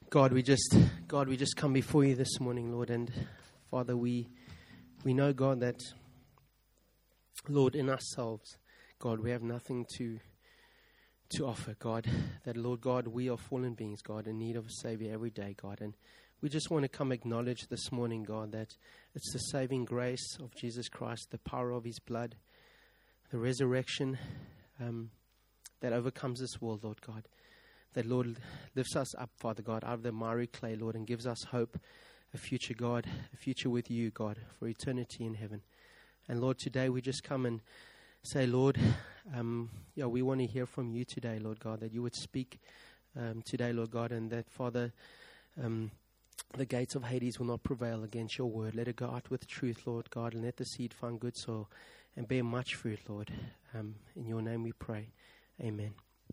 God, we just come before you this morning, Lord, and Father, we know, God, that, Lord, in ourselves, God, we have nothing to offer, God, that, Lord God, we are fallen beings, God, in need of a Savior every day, God, and we just want to come acknowledge this morning, God, that it's the saving grace of Jesus Christ, the power of His blood, the resurrection that overcomes this world, Lord God. That, Lord, lifts us up, Father God, out of the miry clay, Lord, and gives us hope, a future, God, a future with you, God, for eternity in heaven. And, Lord, today we just come and say, Lord, we want to hear from you today, Lord God, that you would speak today, Lord God, and that, Father, the gates of Hades will not prevail against your word. Let it go out with truth, Lord God, and let the seed find good soil and bear much fruit, Lord. In your name we pray. Amen.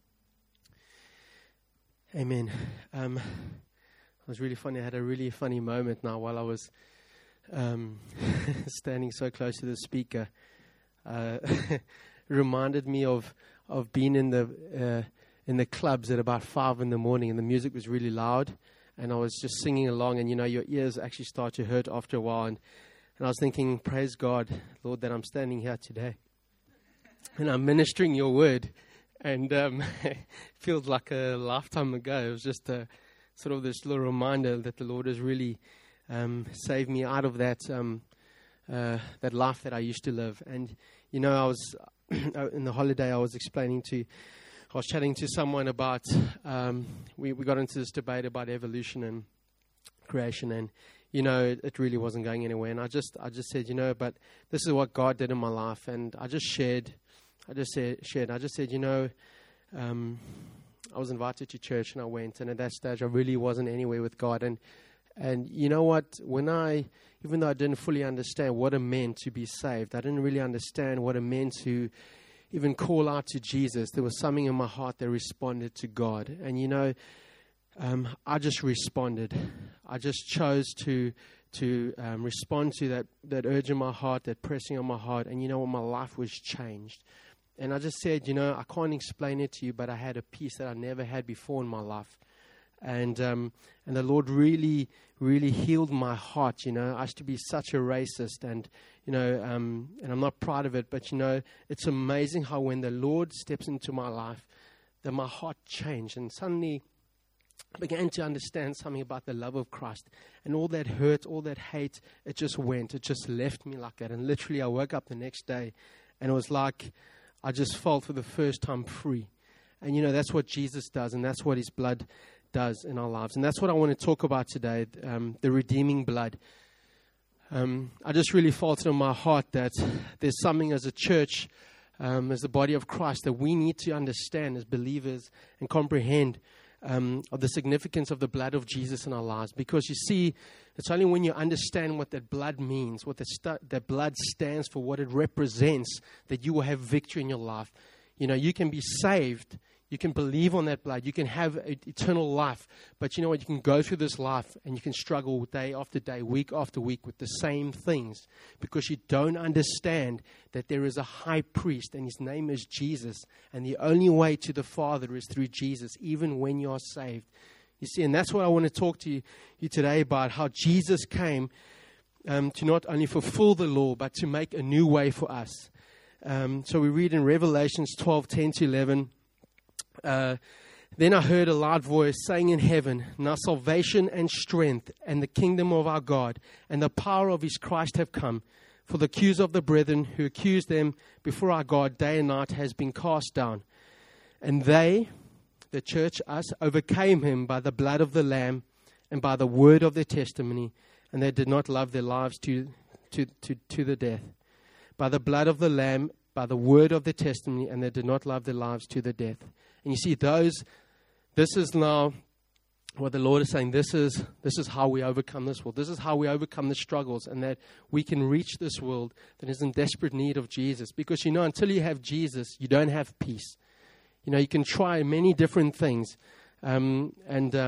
Amen. It was really funny. I had a really funny moment now while I was standing so close to the speaker. It reminded me of being in the clubs at about 5 a.m, and the music was really loud, and I was just singing along, and your ears actually start to hurt after a while, and I was thinking, praise God, Lord, that I'm standing here today, and I'm ministering your word. And it feels like a lifetime ago. It was just sort of this little reminder that the Lord has really saved me out of that life that I used to live. And, I was, in the holiday, I was chatting to someone about, we got into this debate about evolution and creation, and, it really wasn't going anywhere. And I just said, but this is what God did in my life. And I just said, I was invited to church and I went, and at that stage I really wasn't anywhere with God. And you know what, even though I didn't fully understand what it meant to be saved, I didn't really understand what it meant to even call out to Jesus, there was something in my heart that responded to God. And I just responded. I just chose to respond to that urge in my heart, that pressing on my heart, and my life was changed. And I just said, I can't explain it to you, but I had a peace that I never had before in my life. And the Lord really, really healed my heart. I used to be such a racist, and I'm not proud of it, but it's amazing how when the Lord steps into my life, that my heart changed, and suddenly I began to understand something about the love of Christ, and all that hurt, all that hate, it just left me like that. And literally I woke up the next day, and it was like I just felt for the first time free. And that's what Jesus does, and that's what His blood does in our lives. And that's what I want to talk about today, the redeeming blood. I just really felt in my heart that there's something as a church, as the body of Christ, that we need to understand as believers and comprehend of the significance of the blood of Jesus in our lives. Because you see, it's only when you understand what that blood means, what that blood stands for, what it represents, that you will have victory in your life. You can be saved, you can believe on that blood, you can have eternal life, but you know what, you can go through this life and you can struggle day after day, week after week with the same things, because you don't understand that there is a high priest and His name is Jesus, and the only way to the Father is through Jesus, even when you are saved. You see, and that's what I want to talk to you today about, how Jesus came to not only fulfill the law, but to make a new way for us. So we read in Revelations 12:10-11, then I heard a loud voice saying in heaven, now salvation and strength and the kingdom of our God and the power of His Christ have come. For the accuser of the brethren who accused them before our God day and night has been cast down. And they, the church, us, overcame him by the blood of the Lamb and by the word of their testimony, and they did not love their lives to the death. By the blood of the Lamb, by the word of their testimony, and they did not love their lives to the death. And you see, this is now what the Lord is saying. This is how we overcome this world. This is how we overcome the struggles, and that we can reach this world that is in desperate need of Jesus. Because, until you have Jesus, you don't have peace. You can try many different things.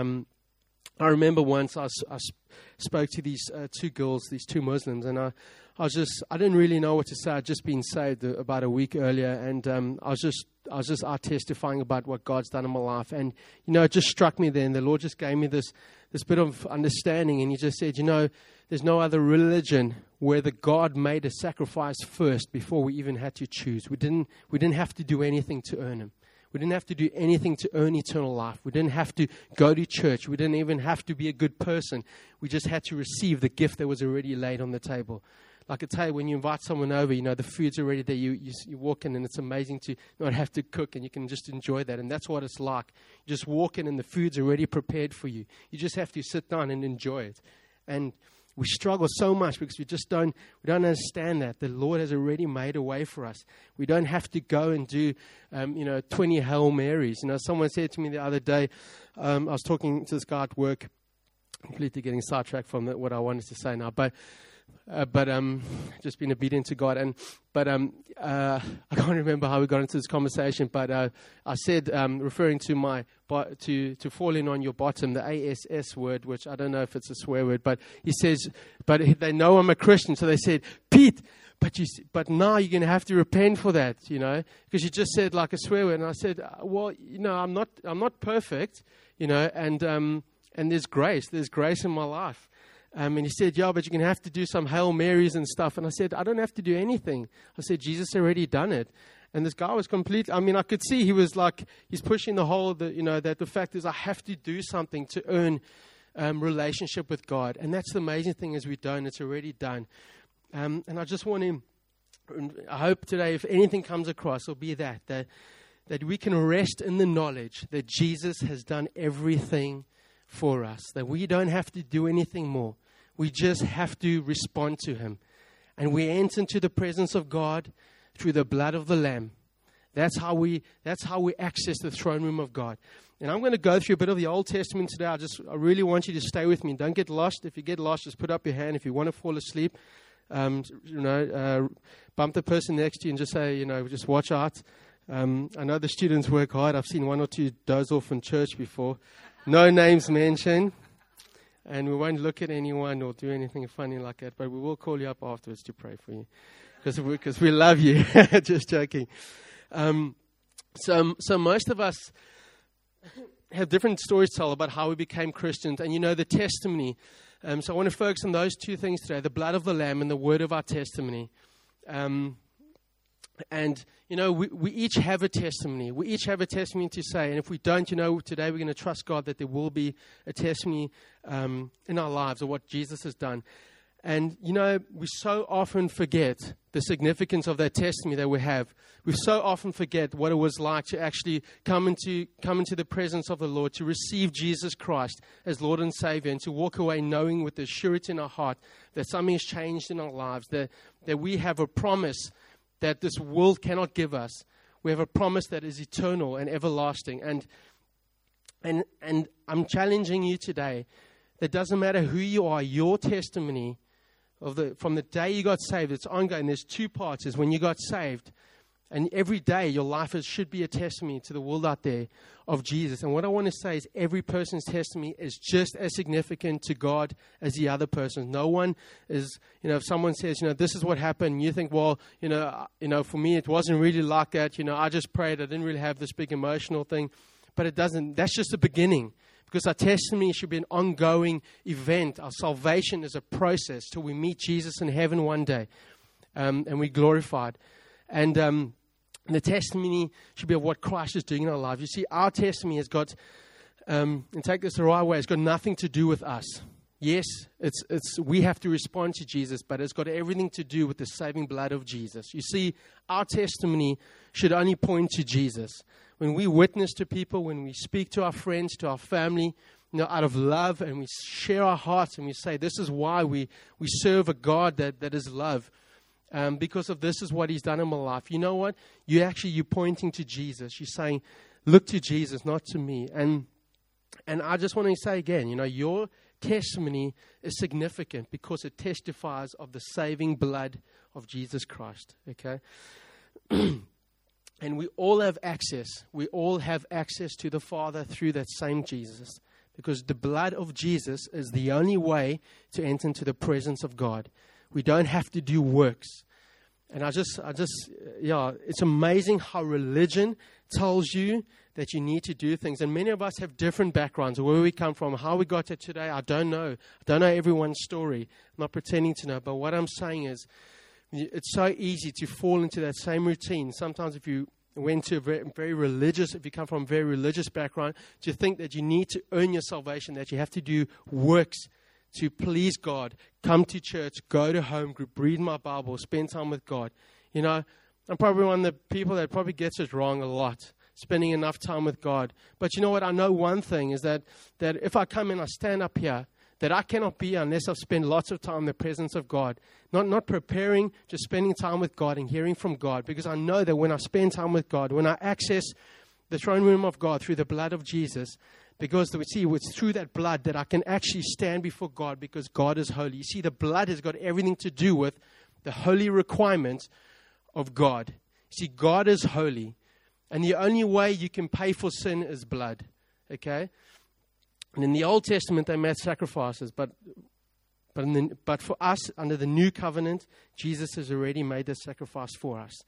I remember once I spoke to these two girls, these two Muslims, and I I didn't really know what to say. I'd just been saved about a week earlier, and I was just out testifying about what God's done in my life. And, it just struck me then. The Lord just gave me this bit of understanding, and He just said, there's no other religion where the God made a sacrifice first before we even had to choose. We didn't have to do anything to earn Him. We didn't have to do anything to earn eternal life. We didn't have to go to church. We didn't even have to be a good person. We just had to receive the gift that was already laid on the table. Like I tell you, when you invite someone over, the food's already there. You walk in, and it's amazing to not have to cook, and you can just enjoy that. And that's what it's like. You just walk in, and the food's already prepared for you. You just have to sit down and enjoy it. And we struggle so much because we don't understand that the Lord has already made a way for us. We don't have to go and do 20 Hail Marys. Someone said to me the other day, I was talking to this guy at work, completely getting sidetracked from what I wanted to say now, but just being obedient to God. I can't remember how we got into this conversation, but I said, referring to to falling on your bottom, the ASS word, which I don't know if it's a swear word, but he says, but they know I'm a Christian, so they said, Pete, but now you're going to have to repent for that, because you just said like a swear word. And I said, well, I'm not perfect, and there's grace in my life. And he said, yeah, but you're going to have to do some Hail Marys and stuff. And I said, I don't have to do anything. I said, Jesus already done it. And this guy was completely, I could see he was like, he's pushing the whole, that the fact is I have to do something to earn relationship with God. And that's the amazing thing is we don't, it's already done. And I just want to, I hope today, if anything comes across, it'll be that we can rest in the knowledge that Jesus has done everything for us, that we don't have to do anything more. We just have to respond to Him. And we enter into the presence of God through the blood of the Lamb. That's how we access the throne room of God. And I'm going to go through a bit of the Old Testament today. I really want you to stay with me. Don't get lost. If you get lost, just put up your hand. If you want to fall asleep, bump the person next to you and just say, just watch out. I know the students work hard. I've seen one or two doze off in church before. No names mentioned. And we won't look at anyone or do anything funny like that. But we will call you up afterwards to pray for you. Because we love you. Just joking. So most of us have different stories to tell about how we became Christians. And the testimony. So I want to focus on those two things today. The blood of the Lamb and the word of our testimony. And, we each have a testimony. We each have a testimony to say. And if we don't, today we're going to trust God that there will be a testimony in our lives of what Jesus has done. And, we so often forget the significance of that testimony that we have. We so often forget what it was like to actually come into the presence of the Lord, to receive Jesus Christ as Lord and Savior, and to walk away knowing with the surety in our heart that something has changed in our lives, that we have a promise that this world cannot give us. We have a promise that is eternal and everlasting. And I'm challenging you today. It doesn't matter who you are, your testimony from the day you got saved, it's ongoing. There's two parts. Is when you got saved, and every day your life should be a testimony to the world out there of Jesus. And what I want to say is every person's testimony is just as significant to God as the other person. No one is, if someone says, this is what happened, you think, well, for me it wasn't really like that. I just prayed. I didn't really have this big emotional thing. But it doesn't. That's just the beginning. Because our testimony should be an ongoing event. Our salvation is a process till we meet Jesus in heaven one day. And we're glorified. And the testimony should be of what Christ is doing in our life. You see, our testimony has got, and take this the right way, it's got nothing to do with us. Yes, we have to respond to Jesus, but it's got everything to do with the saving blood of Jesus. You see, our testimony should only point to Jesus. When we witness to people, when we speak to our friends, to our family, out of love, and we share our hearts and we say, this is why we serve a God that is love. Because of this is what He's done in my life. You know what? You're pointing to Jesus. You're saying, look to Jesus, not to me. And I just want to say again, your testimony is significant because it testifies of the saving blood of Jesus Christ. Okay? And we all have access. We all have access to the Father through that same Jesus. Because the blood of Jesus is the only way to enter into the presence of God. We don't have to do works. And it's amazing how religion tells you that you need to do things. And many of us have different backgrounds. Where we come from, how we got to today, I don't know. I don't know everyone's story. I'm not pretending to know. But what I'm saying is, it's so easy to fall into that same routine. Sometimes if you went to if you come from a very religious background, to think that you need to earn your salvation, that you have to do works to please God, come to church, go to home group, read my Bible, spend time with God. You know, I'm probably one of the people that probably gets it wrong a lot, spending enough time with God. But you know what? I know one thing is that if I come and I stand up here, that I cannot be unless I've spent lots of time in the presence of God. Not preparing, just spending time with God and hearing from God. Because I know that when I spend time with God, when I access the throne room of God through the blood of Jesus, because we see it's through that blood that I can actually stand before God, because God is holy. You see, the blood has got everything to do with the holy requirements of God. You see, God is holy. And the only way you can pay for sin is blood. Okay? And in the Old Testament, they made sacrifices. But for us, under the new covenant, Jesus has already made the sacrifice for us.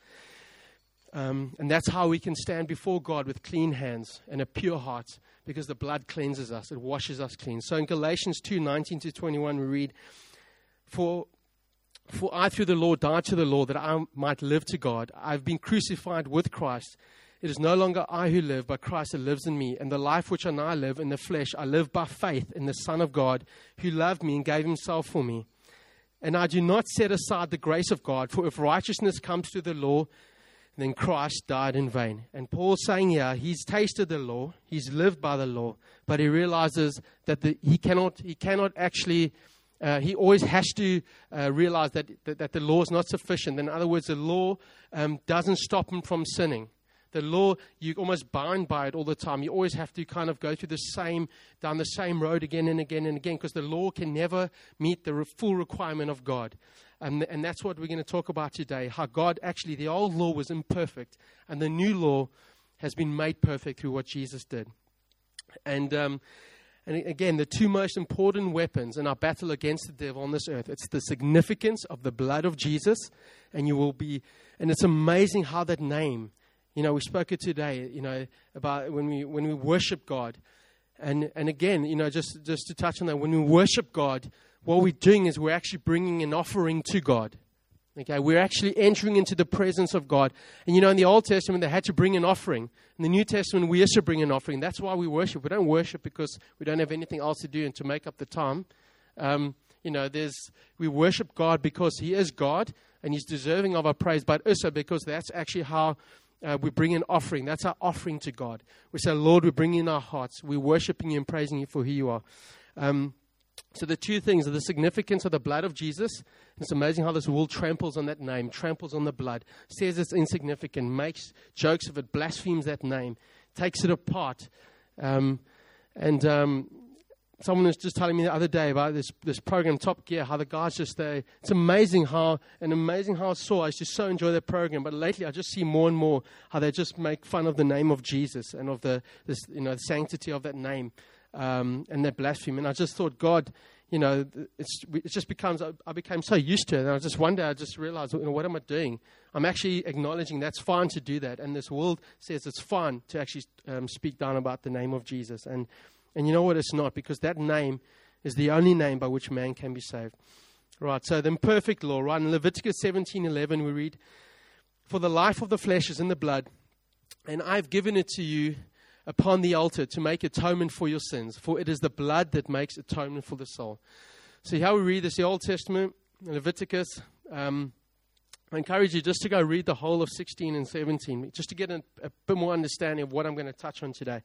And that's how we can stand before God with clean hands and a pure heart, because the blood cleanses us. It washes us clean. So in Galatians 2:19-21, we read, For I through the law died to the law, that I might live to God. I've been crucified with Christ. It is no longer I who live, but Christ that lives in me. And the life which I now live in the flesh, I live by faith in the Son of God, who loved me and gave himself for me. And I do not set aside the grace of God, for if righteousness comes through the law, then Christ died in vain. And Paul's saying here, he's tasted the law, he's lived by the law, but he realizes that he cannot actually, he always has to realize that the law is not sufficient. In other words, the law doesn't stop him from sinning. The law, you're almost bound by it all the time. You always have to kind of go through down the same road again and again and again, because the law can never meet the full requirement of God. And that's what we're going to talk about today, how God actually, the old law was imperfect, and the new law has been made perfect through what Jesus did. And again, the two most important weapons in our battle against the devil on this earth, it's the significance of the blood of Jesus, and it's amazing how that name, you know, we spoke it today, you know, about when we worship God. And again, you know, just to touch on that, when we worship God, what we're doing is we're actually bringing an offering to God. Okay, we're actually entering into the presence of God. And you know, in the Old Testament, they had to bring an offering. In the New Testament, we also bring an offering. That's why we worship. We don't worship because we don't have anything else to do and to make up the time. You know, we worship God because He is God and He's deserving of our praise, but also because that's actually how we bring an offering. That's our offering to God. We say, Lord, we bring in our hearts. We're worshiping You and praising You for who You are. So the two things are the significance of the blood of Jesus. It's amazing how this world tramples on that name, tramples on the blood, says it's insignificant, makes jokes of it, blasphemes that name, takes it apart. Someone was just telling me the other day about this program, Top Gear, how the guys it's amazing how I saw. I used to so enjoy that program, but lately I just see more and more how they just make fun of the name of Jesus and of the sanctity of that name. And that blasphemy. And I just thought, God, you know, I became so used to it. And one day I just realized, you know, what am I doing? I'm actually acknowledging that's fine to do that. And this world says it's fine to actually speak down about the name of Jesus. And you know what? It's not, because that name is the only name by which man can be saved. Right, so the imperfect law, right? In Leviticus 17:11 we read, For the life of the flesh is in the blood, and I've given it to you upon the altar to make atonement for your sins, for it is the blood that makes atonement for the soul. See how we read this, the Old Testament, Leviticus. I encourage you just to go read the whole of 16 and 17, just to get a bit more understanding of what I'm going to touch on today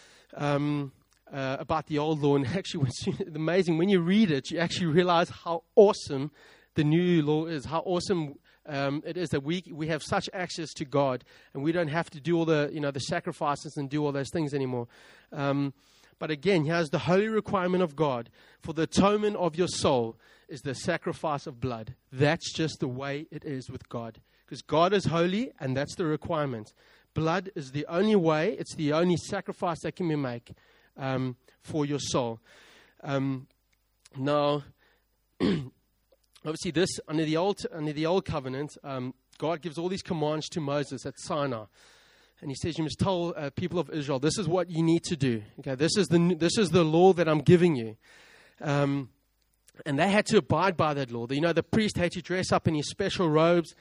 about the old law. And actually, it's amazing, when you read it, you actually realize how awesome the new law is, how awesome it is that we have such access to God, and we don't have to do all the sacrifices and do all those things anymore. But again, here's the holy requirement of God for the atonement of your soul is the sacrifice of blood. That's just the way it is with God, because God is holy, and that's the requirement. Blood is the only way; it's the only sacrifice that can be made for your soul. Now. obviously this, under the old covenant, God gives all these commands to Moses at Sinai. And he says, you must tell people of Israel, this is what you need to do. Okay, this is the law that I'm giving you. And they had to abide by that law. The priest had to dress up in his special robes,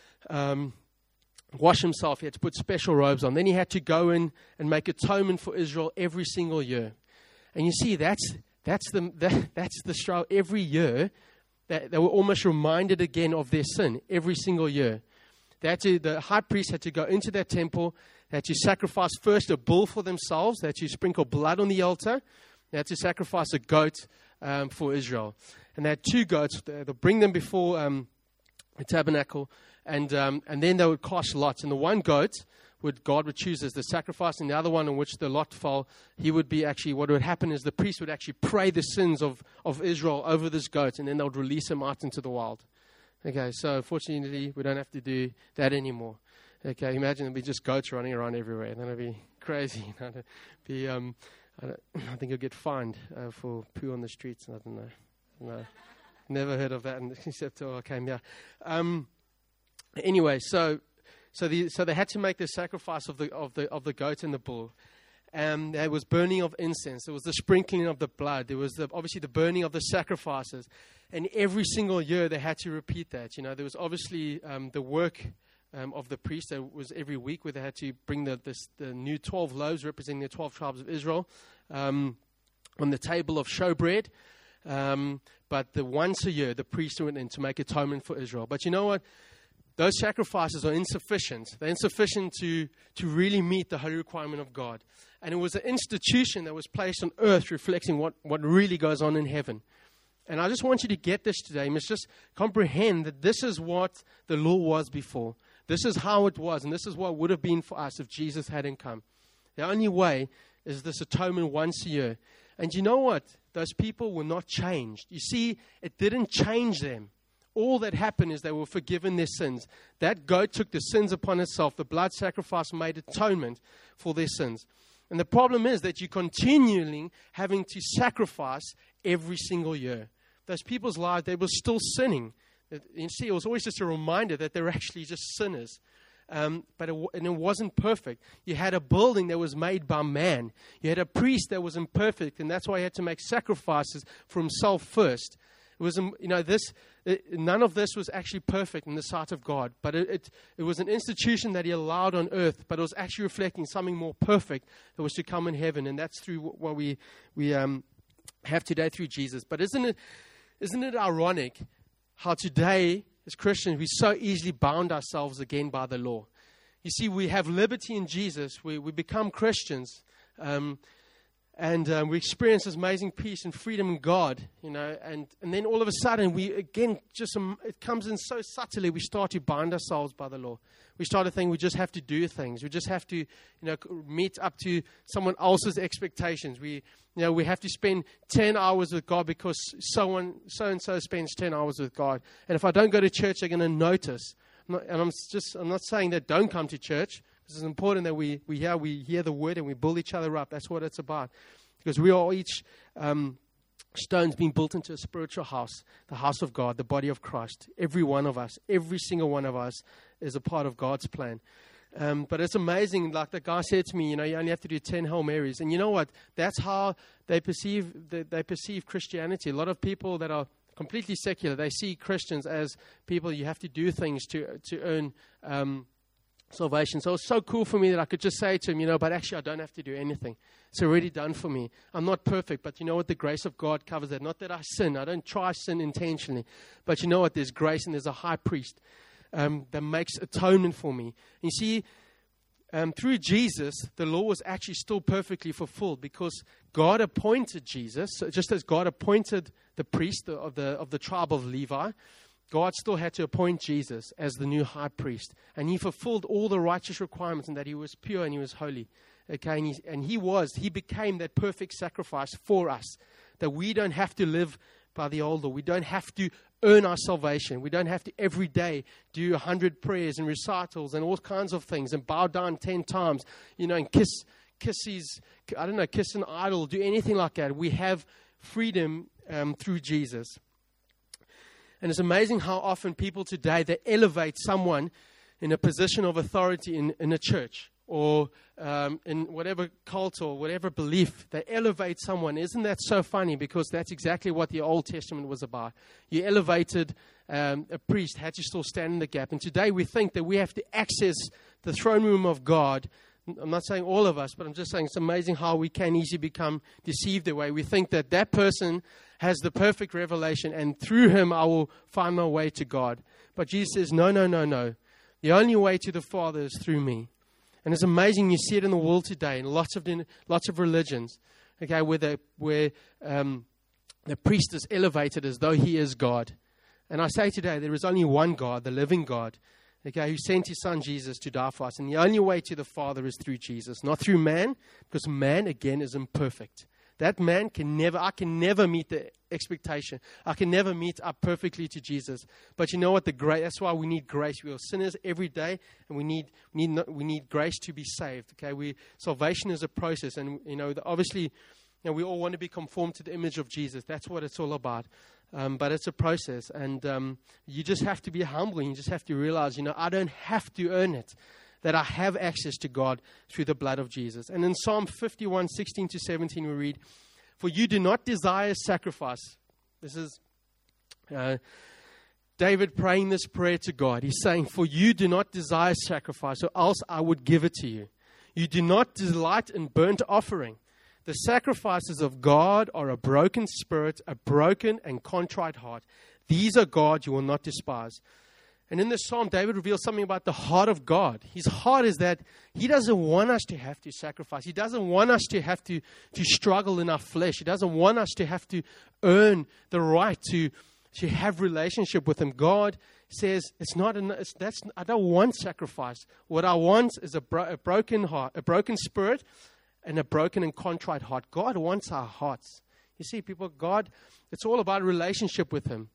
wash himself. He had to put special robes on. Then he had to go in and make atonement for Israel every single year. And you see, that's the struggle. Every year, that they were almost reminded again of their sin every single year. The high priest had to go into that temple. They had to sacrifice first a bull for themselves. They had to sprinkle blood on the altar. They had to sacrifice a goat for Israel. And they had 2 goats. They'll bring them before the tabernacle. And then they would cast lots. And the one goat, God would choose as the sacrifice. And the other one on which the lot fell, what would happen is the priest would actually pray the sins of Israel over this goat. And then they would release him out into the wild. Okay, so fortunately, we don't have to do that anymore. Okay, imagine it'd be just goats running around everywhere. That'd be crazy. I think you'll get fined for poo on the streets. I don't know. No, never heard of that except till I came here. Anyway, so they had to make the sacrifice of the goat and the bull. There was burning of incense. There was the sprinkling of the blood. There was obviously the burning of the sacrifices. And every single year they had to repeat that. There was obviously the work of the priest. There was every week where they had to bring the new 12 loaves representing the 12 tribes of Israel on the table of showbread. But once a year, the priest went in to make atonement for Israel. But you know what? Those sacrifices are insufficient. They're insufficient to really meet the holy requirement of God. And it was an institution that was placed on earth reflecting what really goes on in heaven. And I just want you to get this today. You must just comprehend that this is what the law was before. This is how it was, and this is what would have been for us if Jesus hadn't come. The only way is this atonement once a year. And you know what? Those people were not changed. You see, it didn't change them. All that happened is they were forgiven their sins. That goat took the sins upon itself. The blood sacrifice made atonement for their sins. And the problem is that you're continually having to sacrifice every single year. Those people's lives, they were still sinning. You see, it was always just a reminder that they're actually just sinners. But it wasn't perfect. You had a building that was made by man. You had a priest that was imperfect, and that's why he had to make sacrifices for himself first. It was, none of this was actually perfect in the sight of God, but it was an institution that He allowed on earth, but it was actually reflecting something more perfect that was to come in heaven, and that's through what we have today through Jesus. But isn't it ironic how today, as Christians, we so easily bound ourselves again by the law? You see, we have liberty in Jesus. We become Christians, and we experience this amazing peace and freedom in God, and then all of a sudden, it comes in so subtly, we start to bind ourselves by the law. We start to think we just have to do things. We just have to, meet up to someone else's expectations. We have to spend 10 hours with God because so-and-so spends 10 hours with God. And if I don't go to church, they're going to notice. I'm not saying that don't come to church. It's important that we hear the word and we build each other up. That's what it's about. Because we are each stones being built into a spiritual house, the house of God, the body of Christ. Every one of us, every single one of us is a part of God's plan. But it's amazing, like the guy said to me, you only have to do 10 Hail Marys. And you know what? That's how they perceive Christianity. A lot of people that are completely secular, they see Christians as people you have to do things to earn salvation. So it's so cool for me that I could just say to him, but actually I don't have to do anything. It's already done for me. I'm not perfect, but you know what? The grace of God covers that. Not that I sin. I don't try sin intentionally. But you know what? There's grace and there's a high priest that makes atonement for me. And you see, through Jesus, the law was actually still perfectly fulfilled because God appointed Jesus, just as God appointed the priest of the tribe of Levi. God still had to appoint Jesus as the new high priest. And He fulfilled all the righteous requirements in that He was pure and He was holy. Okay, and He became that perfect sacrifice for us. That we don't have to live by the old law. We don't have to earn our salvation. We don't have to every day do 100 prayers and recitals and all kinds of things and bow down 10 times, and kiss an idol, do anything like that. We have freedom through Jesus. And it's amazing how often people today, they elevate someone in a position of authority in a church or in whatever cult or whatever belief. They elevate someone. Isn't that so funny? Because that's exactly what the Old Testament was about. You elevated a priest, had to still stand in the gap. And today we think that we have to access the throne room of God. I'm not saying all of us, but I'm just saying it's amazing how we can easily become deceived that way. We think that that person has the perfect revelation, and through him I will find my way to God. But Jesus says, no, no, no, no. The only way to the Father is through me. And it's amazing, you see it in the world today, in lots of religions, okay, where the priest is elevated as though he is God. And I say today, there is only one God, the living God, okay, who sent his son Jesus to die for us. And the only way to the Father is through Jesus, not through man, because man, again, is imperfect. That man I can never meet the expectation. I can never meet up perfectly to Jesus. But you know what? That's why we need grace. We are sinners every day, and we need grace to be saved. Okay, salvation is a process, and obviously, we all want to be conformed to the image of Jesus. That's what it's all about. But it's a process, and you just have to be humble. You just have to realize, I don't have to earn it. That I have access to God through the blood of Jesus. And in Psalm 51, 16 to 17, we read, "For you do not desire sacrifice." This is David praying this prayer to God. He's saying, "For you do not desire sacrifice, or else I would give it to you. You do not delight in burnt offering. The sacrifices of God are a broken spirit, a broken and contrite heart. These are God you will not despise." And in this psalm, David reveals something about the heart of God. His heart is that he doesn't want us to have to sacrifice. He doesn't want us to have to struggle in our flesh. He doesn't want us to have to earn the right to have relationship with him. God says, I don't want sacrifice. What I want is a broken heart, a broken spirit, and a broken and contrite heart. God wants our hearts. You see, people, God, it's all about a relationship with him.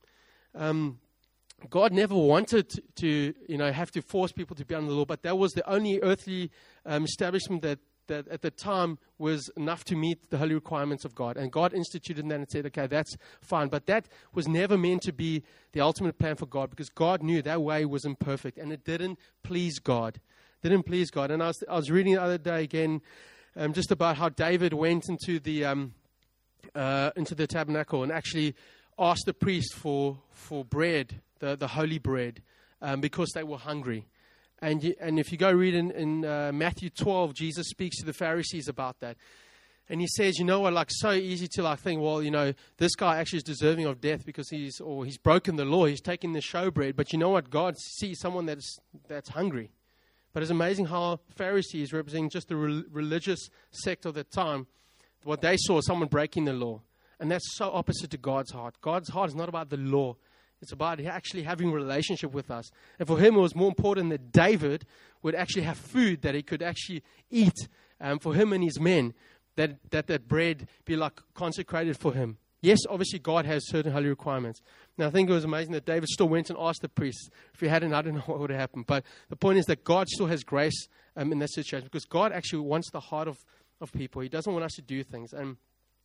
God never wanted to, have to force people to be under the law, but that was the only earthly establishment that at the time was enough to meet the holy requirements of God. And God instituted that and said, okay, that's fine. But that was never meant to be the ultimate plan for God, because God knew that way was imperfect and it didn't please God. And I was reading the other day again just about how David went into the tabernacle and actually asked the priest for bread, the holy bread, because they were hungry. And if you go read in Matthew 12, Jesus speaks to the Pharisees about that. And he says, so easy to think, well, this guy actually is deserving of death because he's broken the law. He's taken the showbread. But you know what? God sees someone that's hungry. But it's amazing how Pharisees, representing just the religious sect of the time, what they saw was someone breaking the law. And that's so opposite to God's heart. God's heart is not about the law. It's about actually having a relationship with us. And for him, it was more important that David would actually have food that he could actually eat for him and his men, that bread be consecrated for him. Yes, obviously God has certain holy requirements. Now I think it was amazing that David still went and asked the priests. If he hadn't, I don't know what would have happened. But the point is that God still has grace in that situation, because God actually wants the heart of people. He doesn't want us to do things. And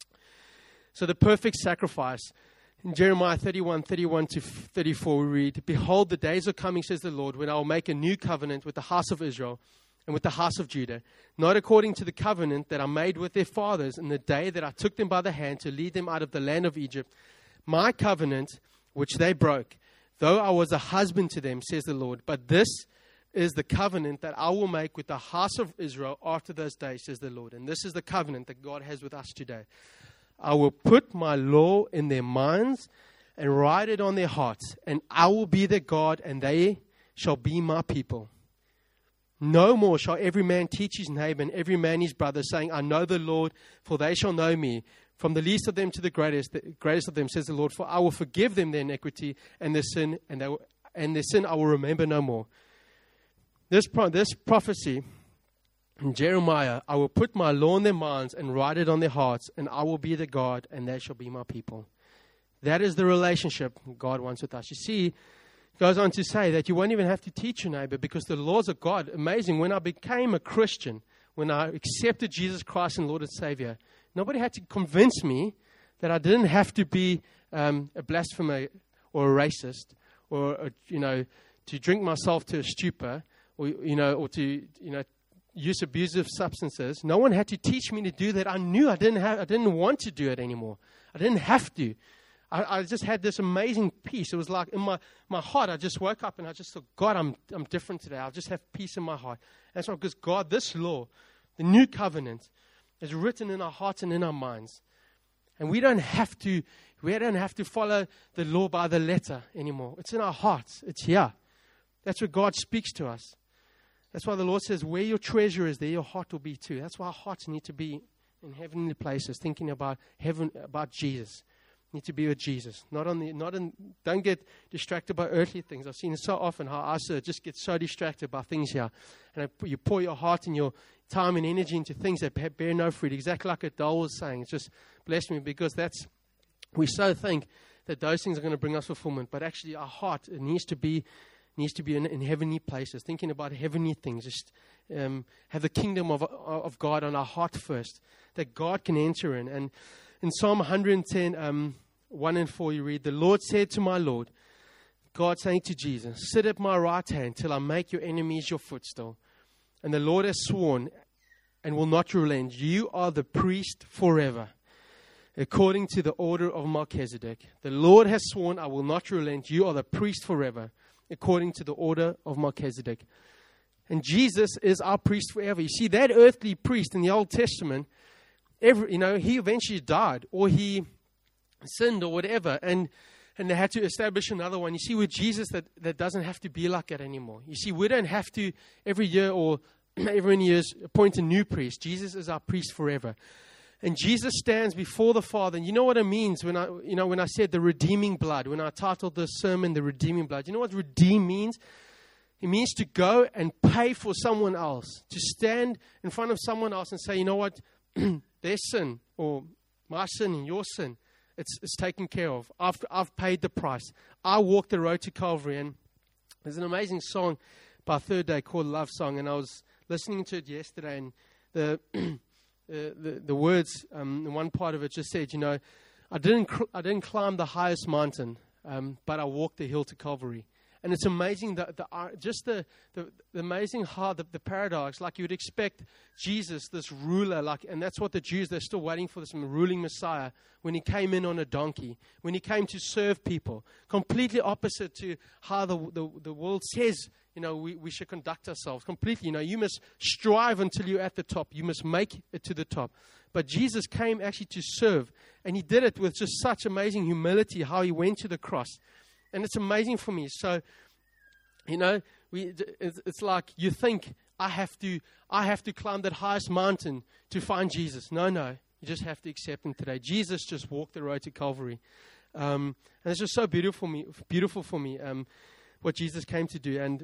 so the perfect sacrifice. In Jeremiah 31 to 34, we read, "Behold, the days are coming, says the Lord, when I will make a new covenant with the house of Israel and with the house of Judah, not according to the covenant that I made with their fathers in the day that I took them by the hand to lead them out of the land of Egypt, my covenant which they broke, though I was a husband to them, says the Lord. But this is the covenant that I will make with the house of Israel after those days, says the Lord." And this is the covenant that God has with us today. "I will put my law in their minds and write it on their hearts, and I will be their God, and they shall be my people. No more shall every man teach his neighbor and every man his brother, saying, I know the Lord, for they shall know me, from the least of them to the greatest of them, says the Lord. For I will forgive them their iniquity and their sin, and their sin I will remember no more." This prophecy in Jeremiah, "I will put my law in their minds and write it on their hearts, and I will be their God, and they shall be my people." That is the relationship God wants with us. You see, it goes on to say that you won't even have to teach your neighbor, because the laws of God, amazing, when I became a Christian, when I accepted Jesus Christ and Lord and Savior, nobody had to convince me that I didn't have to be a blasphemer or a racist or, to drink myself to a stupor or to, use abusive substances. No one had to teach me to do that. I knew I didn't want to do it anymore. I didn't have to. I just had this amazing peace. It was like in my heart, I just woke up and I just thought, God, I'm different today. I'll just have peace in my heart. That's not because God, this law, the new covenant, is written in our hearts and in our minds. And we don't have to follow the law by the letter anymore. It's in our hearts. It's here. That's where God speaks to us. That's why the Lord says, where your treasure is, there your heart will be too. That's why our hearts need to be in heavenly places, thinking about heaven, about Jesus. Need to be with Jesus. Don't get distracted by earthly things. I've seen it so often how us just get so distracted by things here. And you pour your heart and your time and energy into things that bear no fruit. Exactly like Adele was saying. It's just blessed me because we so think that those things are going to bring us fulfillment. But actually our heart, it needs to be in heavenly places, thinking about heavenly things. Just have the kingdom of God on our heart first, that God can enter in. And in Psalm 110, 1 and 4, you read, the Lord said to my Lord, God saying to Jesus, sit at my right hand till I make your enemies your footstool. And the Lord has sworn and will not relent. You are the priest forever, according to the order of Melchizedek. The Lord has sworn, I will not relent. You are the priest forever, according to the order of Melchizedek. And Jesus is our priest forever. You see, that earthly priest in the Old Testament, he eventually died or he sinned or whatever. And they had to establish another one. You see, with Jesus, that doesn't have to be like that anymore. You see, we don't have to every year or every many years appoint a new priest. Jesus is our priest forever. And Jesus stands before the Father. And you know what it means when I said the redeeming blood, when I titled this sermon, The Redeeming Blood. You know what redeem means? It means to go and pay for someone else, to stand in front of someone else and say, you know what, their sin or my sin and your sin, it's taken care of. I've paid the price. I walked the road to Calvary. And there's an amazing song by Third Day called Love Song. And I was listening to it yesterday, and the words, in one part of it just said, I didn't climb the highest mountain, but I walked the hill to Calvary. And it's amazing the amazing how the paradox, like you would expect Jesus, this ruler, and that's what the Jews, they're still waiting for this ruling Messiah, when he came in on a donkey, when he came to serve people, completely opposite to how the world says, we should conduct ourselves completely. You must strive until you're at the top. You must make it to the top. But Jesus came actually to serve, and he did it with just such amazing humility, how he went to the cross. And it's amazing for me. So, it's like you think I have to climb that highest mountain to find Jesus. No, you just have to accept him today. Jesus just walked the road to Calvary, and it's just so beautiful for me, what Jesus came to do. And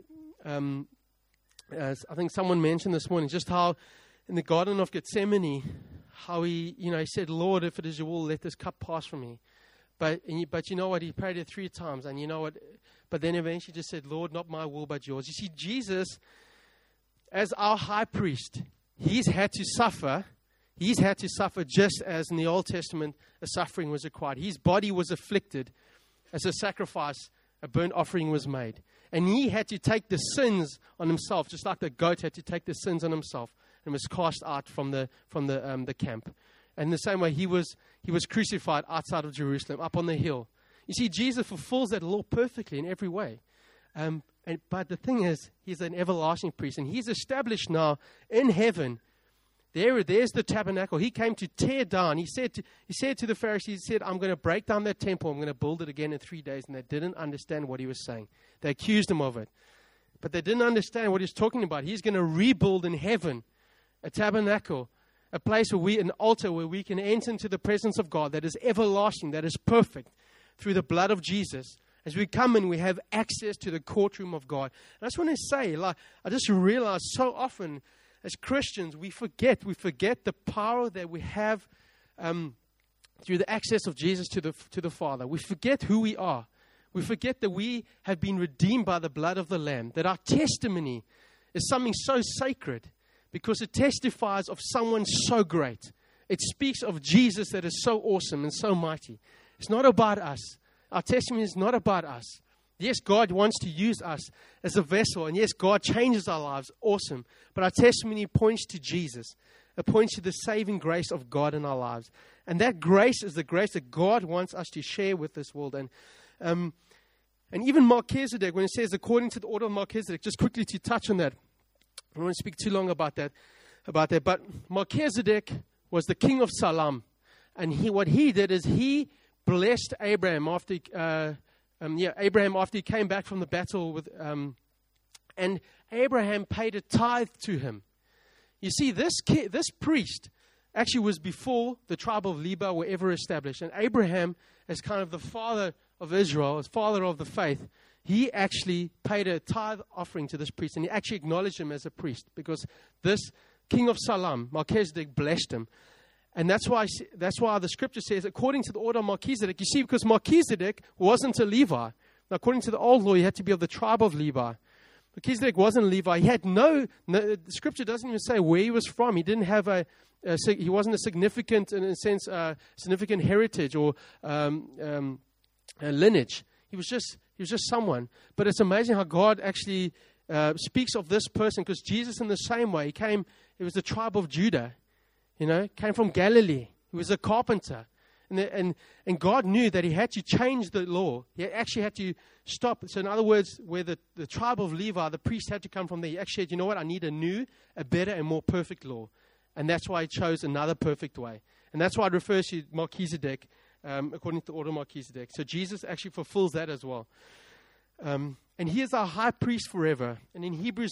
as I think someone mentioned this morning, just how in the Garden of Gethsemane, how he said, Lord, if it is your will, let this cup pass from me. But you know what? He prayed it 3 times. And you know what? But then eventually just said, Lord, not my will, but yours. You see, Jesus, as our high priest, he's had to suffer. He's had to suffer just as in the Old Testament a suffering was required. His body was afflicted as a sacrifice, a burnt offering was made. And he had to take the sins on himself, just like the goat had to take the sins on himself and was cast out from the camp. And the same way he was crucified outside of Jerusalem, up on the hill. You see, Jesus fulfills that law perfectly in every way. But the thing is, he's an everlasting priest, and he's established now in heaven. There's the tabernacle. He came to tear down. He said to the Pharisees, he said, I'm going to break down that temple. I'm going to build it again in 3 days. And they didn't understand what he was saying. They accused him of it. But they didn't understand what he's talking about. He's going to rebuild in heaven a tabernacle, a place an altar where we can enter into the presence of God that is everlasting, that is perfect, through the blood of Jesus. As we come in, we have access to the courtroom of God. And I just want to say, I just realize so often as Christians, we forget the power that we have through the access of Jesus to the Father. We forget who we are. We forget that we have been redeemed by the blood of the Lamb, that our testimony is something so sacred because it testifies of someone so great. It speaks of Jesus that is so awesome and so mighty. It's not about us. Our testimony is not about us. Yes, God wants to use us as a vessel. And yes, God changes our lives. Awesome. But our testimony points to Jesus. It points to the saving grace of God in our lives. And that grace is the grace that God wants us to share with this world. And even Melchizedek, when it says according to the order of Melchizedek, just quickly to touch on that. I don't want to speak too long about that. But Melchizedek was the king of Salem. And what he did is he blessed Abraham after he came back from the battle with, and Abraham paid a tithe to him. You see, this priest actually was before the tribe of Levi were ever established. And Abraham, as kind of the father of Israel, as father of the faith, he actually paid a tithe offering to this priest. And he actually acknowledged him as a priest because this king of Salem, Melchizedek, blessed him. And that's why the scripture says, according to the order of Melchizedek. You see, because Melchizedek wasn't a Levi. Now, according to the old law, he had to be of the tribe of Levi. Melchizedek wasn't a Levi. He had no the scripture doesn't even say where he was from. He didn't have he wasn't a significant, in a sense, significant heritage or lineage. He was just someone. But it's amazing how God actually speaks of this person, because Jesus, in the same way, he was the tribe of Judah. Came from Galilee. He was a carpenter. And God knew that he had to change the law. He actually had to stop. So in other words, where the tribe of Levi, the priest had to come from there, he actually said, you know what, I need a better and more perfect law. And that's why he chose another perfect way. And that's why it refers to Melchizedek, according to the order of Melchizedek. So Jesus actually fulfills that as well. And he is our high priest forever. And in Hebrews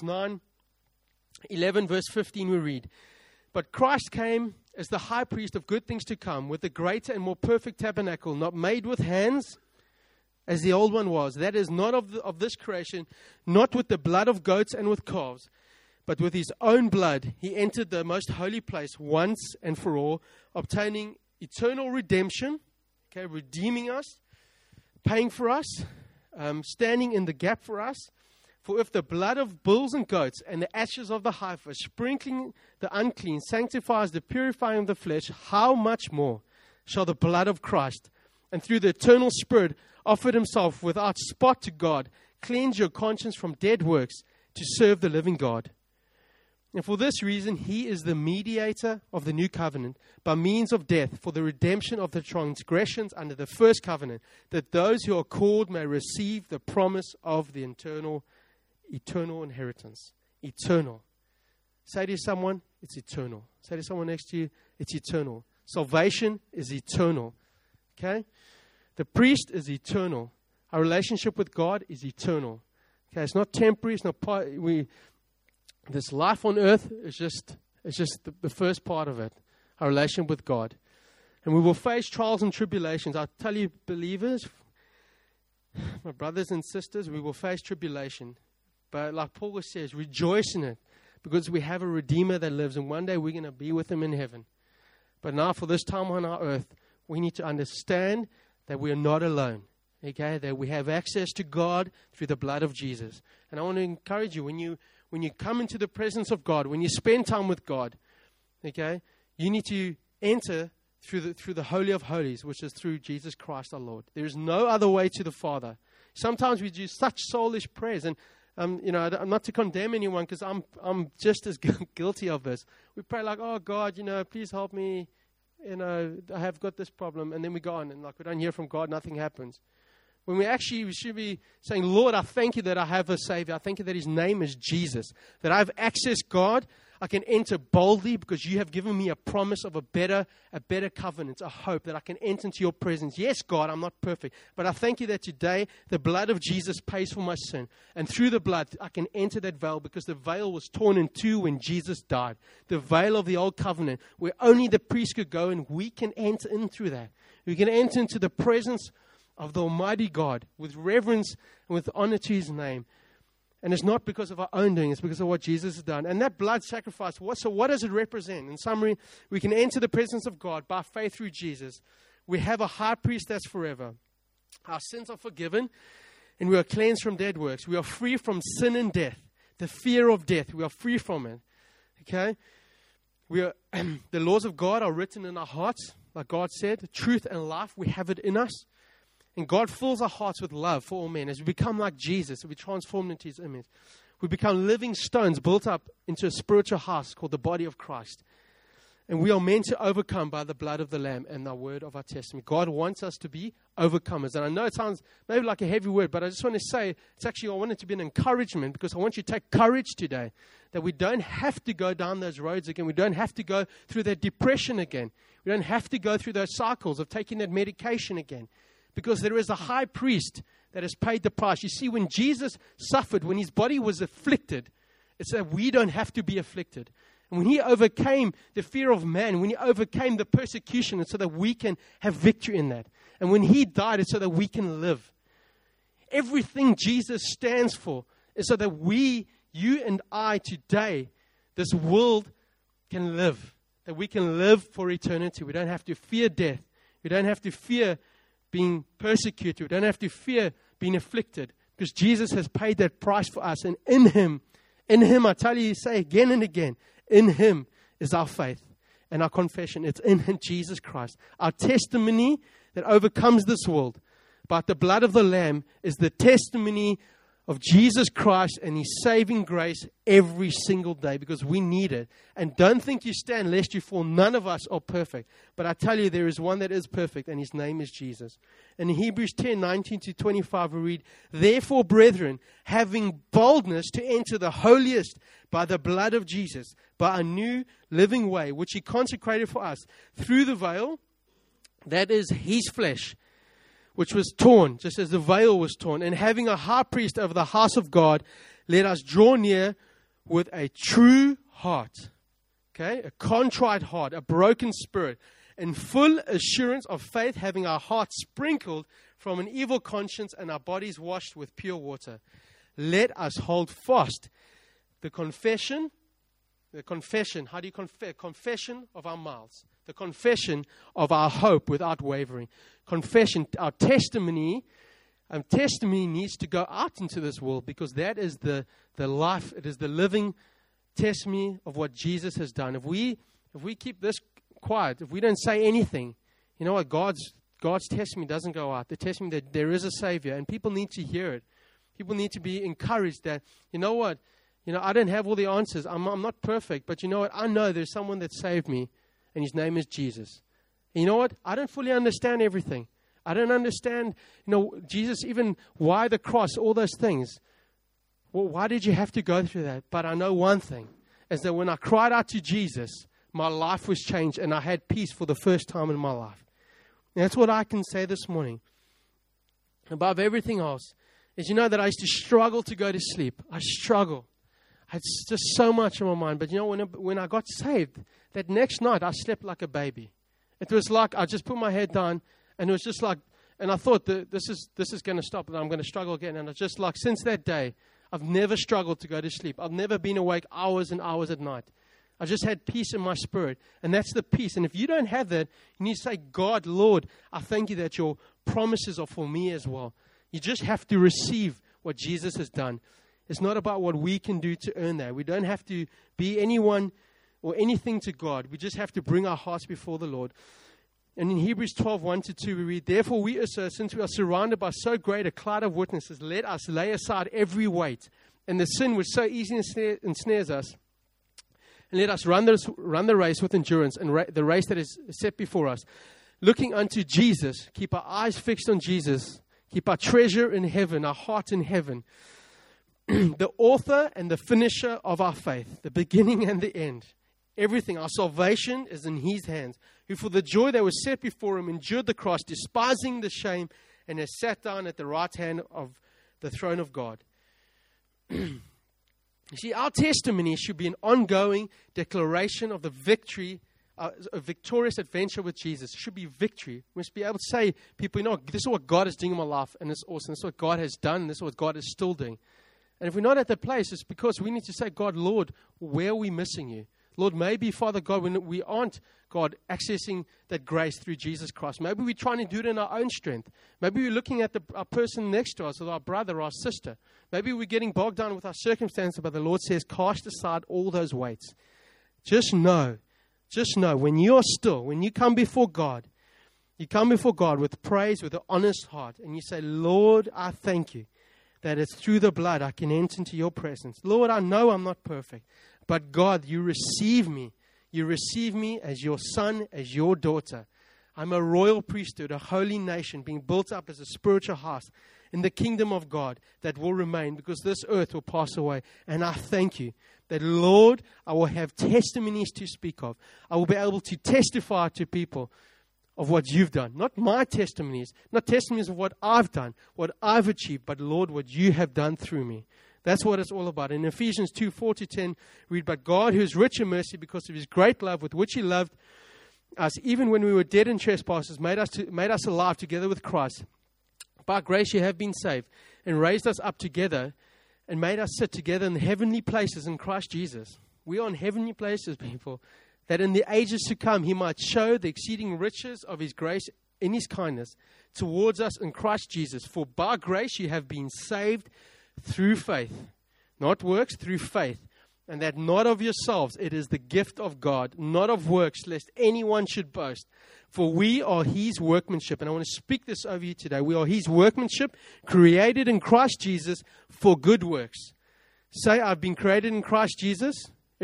9:11, verse 15, we read, but Christ came as the high priest of good things to come, with a greater and more perfect tabernacle, not made with hands, as the old one was. That is not of this creation, not with the blood of goats and with calves, but with his own blood. He entered the most holy place once and for all, obtaining eternal redemption, redeeming us, paying for us, standing in the gap for us. For if the blood of bulls and goats and the ashes of the heifer, sprinkling the unclean, sanctifies the purifying of the flesh, how much more shall the blood of Christ, and through the eternal Spirit, offered himself without spot to God, cleanse your conscience from dead works to serve the living God? And for this reason, he is the mediator of the new covenant, by means of death, for the redemption of the transgressions under the first covenant, that those who are called may receive the promise of the eternal inheritance. Eternal. Say to someone, it's eternal. Say to someone next to you, it's eternal. Salvation is eternal. Okay? The priest is eternal. Our relationship with God is eternal. Okay? It's not temporary. It's not this life on earth is just the first part of it. Our relationship with God. And we will face trials and tribulations. I tell you, believers, my brothers and sisters, we will face tribulation. But like Paul says, rejoice in it, because we have a Redeemer that lives, and one day we're going to be with him in heaven. But now, for this time on our earth, we need to understand that we are not alone. Okay, that we have access to God through the blood of Jesus. And I want to encourage you, when you come into the presence of God, when you spend time with God, okay, you need to enter through the Holy of Holies, which is through Jesus Christ our Lord. There is no other way to the Father. Sometimes we do such soulish prayers, and I'm not to condemn anyone, because I'm just as guilty of this. We pray like, oh God, please help me. I have got this problem, and then we go on, and like we don't hear from God, nothing happens. When we should be saying, Lord, I thank you that I have a Savior. I thank you that his name is Jesus, that I have access, God. I can enter boldly because you have given me a promise of a better covenant, a hope that I can enter into your presence. Yes, God, I'm not perfect, but I thank you that today the blood of Jesus pays for my sin. And through the blood, I can enter that veil, because the veil was torn in two when Jesus died. The veil of the old covenant, where only the priest could go, and we can enter in through that. We can enter into the presence of the Almighty God with reverence and with honor to his name. And it's not because of our own doing, it's because of what Jesus has done. And that blood sacrifice, so what does it represent? In summary, we can enter the presence of God by faith through Jesus. We have a high priest that's forever. Our sins are forgiven, and we are cleansed from dead works. We are free from sin and death, the fear of death. We are free from it. Okay? The laws of God are written in our hearts, like God said. Truth and life, we have it in us. And God fills our hearts with love for all men. As we become like Jesus, we transformed into His image. We become living stones built up into a spiritual house called the body of Christ. And we are meant to overcome by the blood of the Lamb and the word of our testimony. God wants us to be overcomers. And I know it sounds maybe like a heavy word, but I just want to say, I want it to be an encouragement, because I want you to take courage today that we don't have to go down those roads again. We don't have to go through that depression again. We don't have to go through those cycles of taking that medication again, because there is a high priest that has paid the price. You see, when Jesus suffered, when His body was afflicted, it's that we don't have to be afflicted. And when He overcame the fear of man, when He overcame the persecution, it's so that we can have victory in that. And when He died, it's so that we can live. Everything Jesus stands for is so that we, you and I today, this world can live. That we can live for eternity. We don't have to fear death. We don't have to fear being persecuted. We don't have to fear being afflicted, because Jesus has paid that price for us. And in Him, I tell you, say again and again, in Him is our faith and our confession. It's in Him, Jesus Christ. Our testimony that overcomes this world about the blood of the Lamb is the testimony of Jesus Christ and His saving grace every single day, because we need it. And don't think you stand lest you fall. None of us are perfect. But I tell you, there is one that is perfect, and His name is Jesus. And in Hebrews 10:19-25, we read, "Therefore, brethren, having boldness to enter the holiest by the blood of Jesus, by a new living way, which He consecrated for us through the veil, that is His flesh, which was torn, just as the veil was torn. And having a high priest over the house of God, let us draw near with a true heart." Okay? A contrite heart, a broken spirit, in full assurance of faith, having our hearts sprinkled from an evil conscience and our bodies washed with pure water. Let us hold fast the confession, how do you confess? Confession of our mouths. The confession of our hope without wavering. Confession, our testimony. Testimony needs to go out into this world, because that is the life. It is the living testimony of what Jesus has done. If we keep this quiet, if we don't say anything, you know what? God's testimony doesn't go out. The testimony that there is a Savior, and people need to hear it. People need to be encouraged that, you know what? You know, I don't have all the answers. I'm not perfect, but you know what? I know there's someone that saved me, and His name is Jesus. And you know what? I don't fully understand everything. I don't understand, Jesus, even why the cross, all those things. Well, why did you have to go through that? But I know one thing, is that when I cried out to Jesus, my life was changed, and I had peace for the first time in my life. And that's what I can say this morning. Above everything else, is that I used to struggle to go to sleep. I struggle. It's just so much in my mind. But when I got saved, that next night I slept like a baby. It was like I just put my head down, and it was just like, and I thought this is going to stop, and I'm going to struggle again. And it's just like, since that day, I've never struggled to go to sleep. I've never been awake hours and hours at night. I've just had peace in my spirit, and that's the peace. And if you don't have that, you need to say, God, Lord, I thank you that your promises are for me as well. You just have to receive what Jesus has done. It's not about what we can do to earn that. We don't have to be anyone or anything to God. We just have to bring our hearts before the Lord. And in Hebrews 12:1-2, we read, "Therefore we also, since we are surrounded by so great a cloud of witnesses, let us lay aside every weight and the sin which so easily ensnares us, and let us run the race with endurance, and the race that is set before us. Looking unto Jesus, keep our eyes fixed on Jesus, keep our treasure in heaven, our heart in heaven. The author and the finisher of our faith, the beginning and the end. Everything, our salvation is in His hands, who for the joy that was set before Him endured the cross, despising the shame, and has sat down at the right hand of the throne of God." You see, our testimony should be an ongoing declaration of the victory, a victorious adventure with Jesus. It should be victory. We must be able to say, people, this is what God is doing in my life, and it's awesome. This is what God has done, and this is what God is still doing. And if we're not at that place, it's because we need to say, God, Lord, where are we missing you? Lord, maybe, Father God, when we aren't, God, accessing that grace through Jesus Christ. Maybe we're trying to do it in our own strength. Maybe we're looking at our person next to us, or our brother or our sister. Maybe we're getting bogged down with our circumstances, but the Lord says, cast aside all those weights. Just know, when you are still, when you come before God, You come before God with praise, with an honest heart, and you say, Lord, I thank you that it's through the blood I can enter into your presence. Lord, I know I'm not perfect, but God, you receive me. You receive me as your son, as your daughter. I'm a royal priesthood, a holy nation being built up as a spiritual house in the kingdom of God that will remain, because this earth will pass away. And I thank you that, Lord, I will have testimonies to speak of. I will be able to testify to people of what you've done. Not my testimonies, not testimonies of what I've done, what I've achieved, but, Lord, what you have done through me. That's what it's all about. In Ephesians 2:4-10, read, but God, who is rich in mercy because of his great love with which he loved us, even when we were dead in trespasses, made us alive together with Christ. By grace you have been saved, and raised us up together, and made us sit together in the heavenly places in Christ Jesus. We are in heavenly places, people, that in the ages to come he might show the exceeding riches of his grace in his kindness towards us in Christ Jesus. For by grace you have been saved through faith, not works, through faith. And that not of yourselves, it is the gift of God, not of works, lest anyone should boast. For we are his workmanship. And I want to speak this over you today. We are his workmanship, created in Christ Jesus for good works. Say, I've been created in Christ Jesus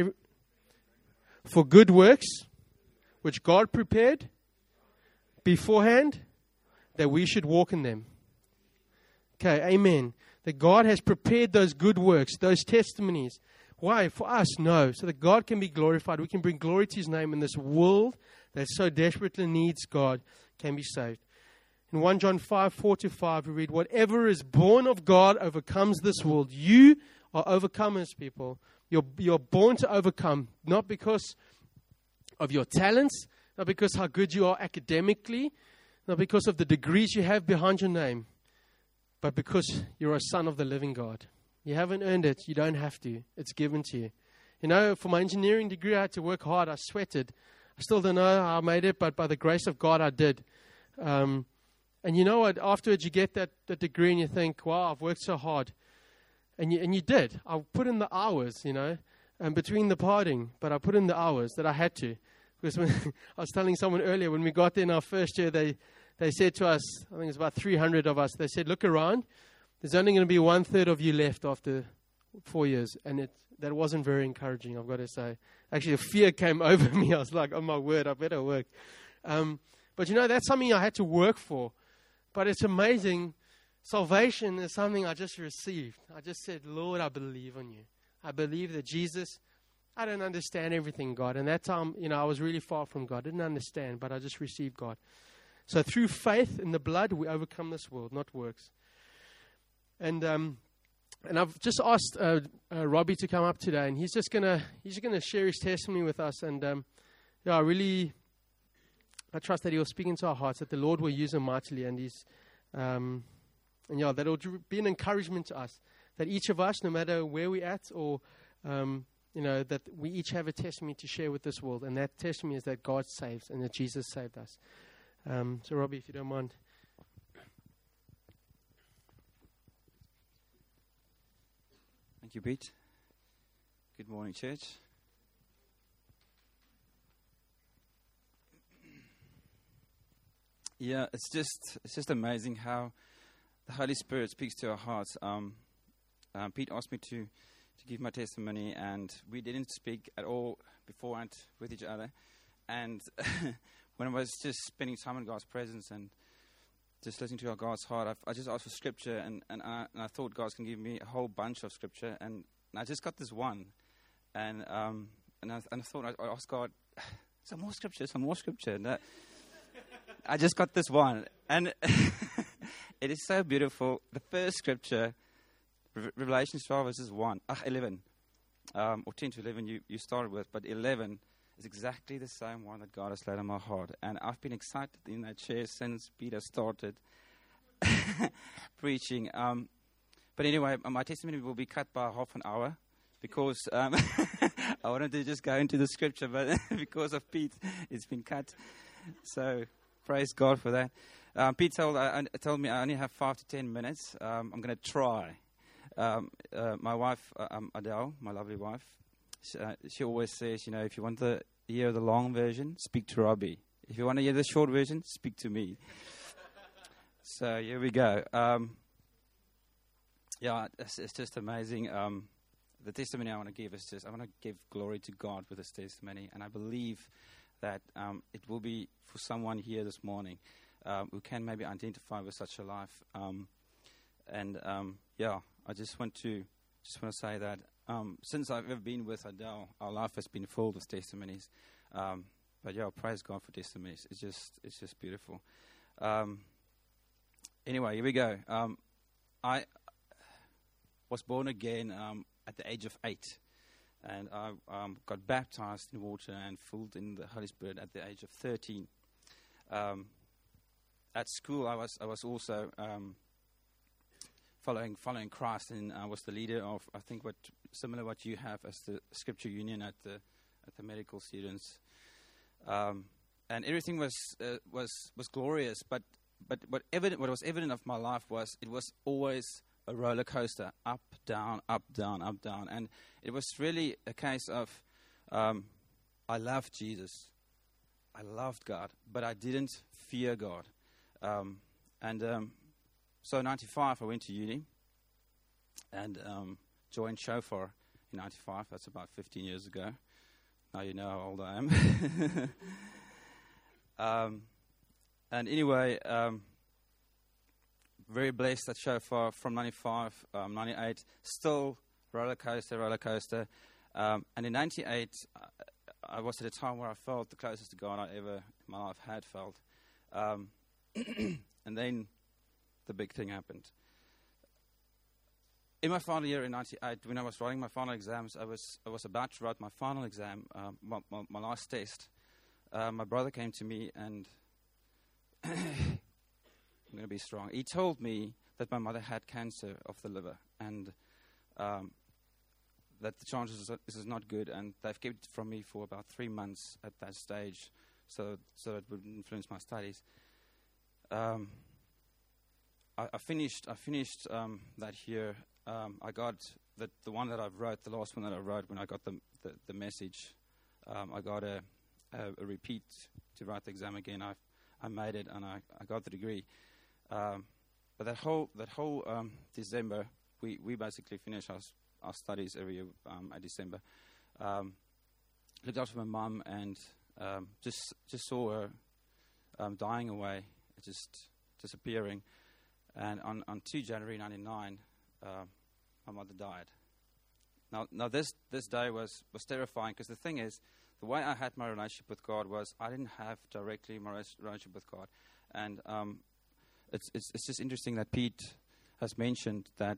for good works, which God prepared beforehand, that we should walk in them. Okay, amen. That God has prepared those good works, those testimonies. Why? For us? No. So that God can be glorified. We can bring glory to his name in this world that so desperately needs God can be saved. In 1 John 5:4-5, we read, whatever is born of God overcomes this world. You are overcomers, people. You're born to overcome, not because of your talents, not because how good you are academically, not because of the degrees you have behind your name, but because you're a son of the living God. You haven't earned it. You don't have to. It's given to you. You know, for my engineering degree, I had to work hard. I sweated. I still don't know how I made it, but by the grace of God, I did. And you know what? Afterwards, you get that degree and you think, wow, I've worked so hard. And you did. I put in the hours, you know, and between the parting, but I put in the hours that I had to. Because when I was telling someone earlier, when we got there in our first year, they said to us, I think it's about 300 of us, they said, look around. There's only going to be 1/3 of you left after 4 years. And that wasn't very encouraging, I've got to say. Actually, the fear came over me. I was like, oh my word, I better work. But you know, that's something I had to work for. But it's amazing. Salvation is something I just received. I just said, Lord, I believe on you. I believe that Jesus, I don't understand everything, God. And that time, you know, I was really far from God. I didn't understand, but I just received God. So through faith in the blood, we overcome this world, not works. And I've just asked Robbie to come up today, and he's just gonna share his testimony with us. And I trust that he'll speak into our hearts, that the Lord will use him mightily, and that it'll be an encouragement to us, that each of us, no matter where we're at, or that we each have a testimony to share with this world, and that testimony is that God saves and that Jesus saved us. So Robbie, if you don't mind. Thank you, Pete. Good morning, church. Yeah, it's just amazing how the Holy Spirit speaks to our hearts. Pete asked me to give my testimony, and we didn't speak at all beforehand with each other. And when I was just spending time in God's presence and just listening to our God's heart, I just asked for scripture, and I thought God's going to give me a whole bunch of scripture, and I just got this one, and I thought I asked God, some more scripture, and I just got this one, and it is so beautiful. The first scripture, Revelation 12 verses 11, or 10 to 11 you started with, but 11 is exactly the same one that God has laid on my heart. And I've been excited in that chair since Peter started preaching. But anyway, my testimony will be cut by half an hour because I wanted to just go into the scripture, but because of Pete, it's been cut. So praise God for that. Pete told me I only have 5 to 10 minutes. I'm going to try. My wife, Adele, my lovely wife, she always says, if you want to hear the long version, speak to Robbie. If you want to hear the short version, speak to me. So here we go. It's just amazing. The testimony I want to give is I want to give glory to God with this testimony, and I believe that it will be for someone here this morning who can maybe identify with such a life. I just want to say that since I've ever been with Adele, our life has been filled with testimonies. Praise God for testimonies. It's just beautiful. Anyway, here we go. I was born again at the age of 8, and I got baptized in water and filled in the Holy Spirit at the age of 13. At school, I was also following Christ, and I was the leader of, I think, similar what you have as the Scripture Union at the medical students, and everything was glorious. But what was evident of my life was it was always a roller coaster, up, down, up, down, up, down, and it was really a case of I loved Jesus, I loved God, but I didn't fear God, So in 95, I went to uni and joined Shofar in 95. That's about 15 years ago. Now you know how old I am. And anyway, very blessed at Shofar from 95, 98. Still roller coaster. And in 98, I was at a time where I felt the closest to God I ever in my life had felt. And then the big thing happened. In my final year in 98, when I was writing my final exams, I was about to write my final exam, my last test. My brother came to me and I'm going to be strong. He told me that my mother had cancer of the liver and that the chances this is not good, and they've kept it from me for about 3 months at that stage, so it would influence my studies. I finished that year. I got the one that I wrote, the last one that I wrote when I got the message. I got a repeat to write the exam again. I made it and I got the degree. But that whole December, we basically finished our studies every year at December. Looked after my mum and just saw her dying away, just disappearing. And on 2 January 99, my mother died. Now this day was terrifying, because the thing is, the way I had my relationship with God was I didn't have directly my relationship with God. And it's just interesting that Pete has mentioned that,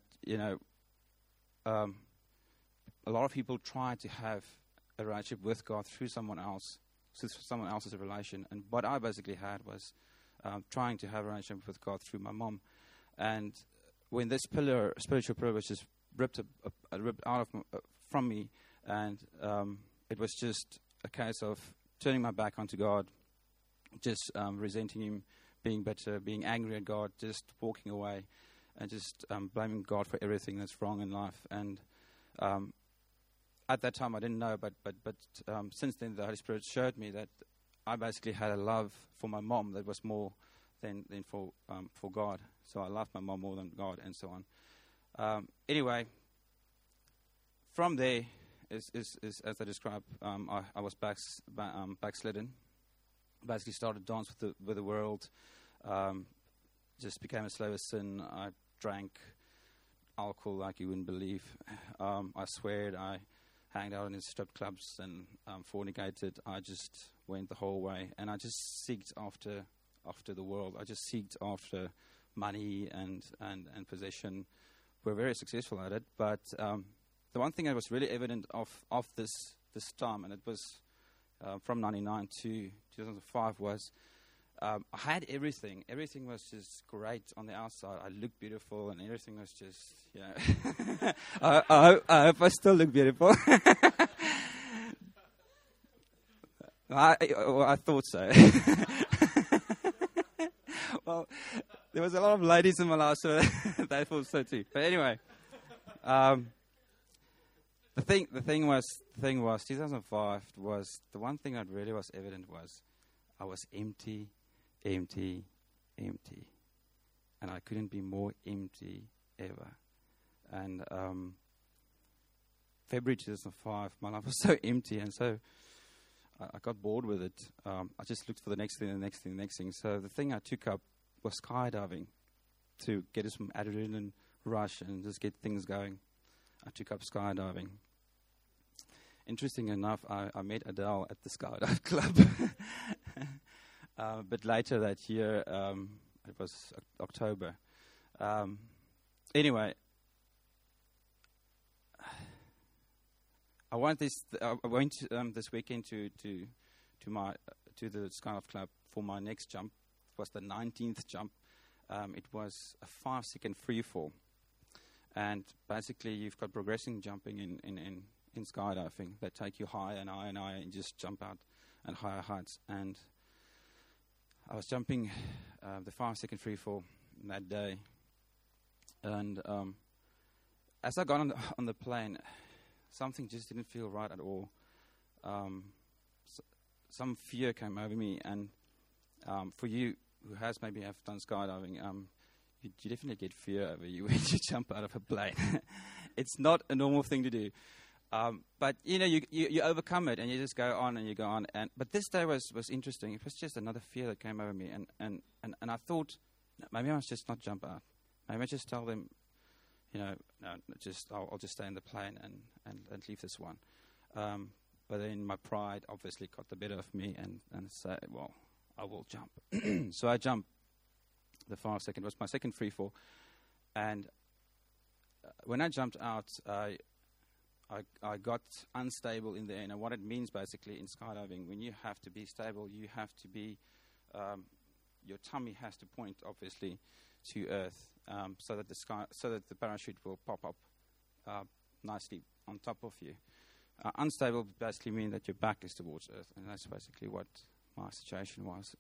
a lot of people try to have a relationship with God through someone else, through someone else's relation. And what I basically had was trying to have a relationship with God through my mom. And when this spiritual pillar was just ripped out from me, and it was just a case of turning my back onto God, just resenting Him, being bitter, being angry at God, just walking away, and just blaming God for everything that's wrong in life. And at that time, I didn't know, but since then, the Holy Spirit showed me that I basically had a love for my mom that was more than for God. So I loved my mom more than God, and so on. Anyway, from there, is as I described, I was backslidden. Basically started to dance with the world. Just became a slave of sin. I drank alcohol like you wouldn't believe. I sweared. I hanged out in strip clubs and fornicated. I just went the whole way, and I just seeked after the world. I just seeked after money and possession. We're very successful at it, but the one thing that was really evident of this time, and it was from 99 to 2005, was I had everything. Everything was just great on the outside. I looked beautiful, and everything was just, I hope I still look beautiful. I thought so. Well, there was a lot of ladies in my life, so they thought so too. But anyway, the thing was 2005 was the one thing that really was evident was I was empty, empty, empty. And I couldn't be more empty ever. And February 2005, my life was so empty, and so I got bored with it. I just looked for the next thing, the next thing, the next thing. So the thing I took up was skydiving to get us some adrenaline rush and just get things going. I took up skydiving. Interesting enough, I met Adele at the Skydive Club. But later that year, it was October. Anyway, I went this weekend to the Skydive Club for my next jump. It was the 19th jump. It was a 5-second free fall, and basically you've got progressing jumping in skydiving that take you higher and higher and higher, and just jump out at higher heights. And I was jumping the 5-second free fall that day, and as I got on the plane, something just didn't feel right at all. Some fear came over me, and for you who has maybe have done skydiving, you definitely get fear over you when you jump out of a plane. It's not a normal thing to do. But you overcome it, and you just go on and you go on. But this day was interesting. It was just another fear that came over me, and I thought, maybe I must just not jump out. Maybe I just tell them, no, I'll just stay in the plane and leave this one. But then my pride obviously got the better of me, and said, well, I will jump. So I jumped. The 5-second was my second free fall, and when I jumped out, I got unstable in the air. And what it means basically in skydiving, when you have to be stable, you have to be, your tummy has to point obviously to earth, so that the parachute will pop up nicely on top of you. Unstable basically means that your back is towards earth, and that's basically what my situation was.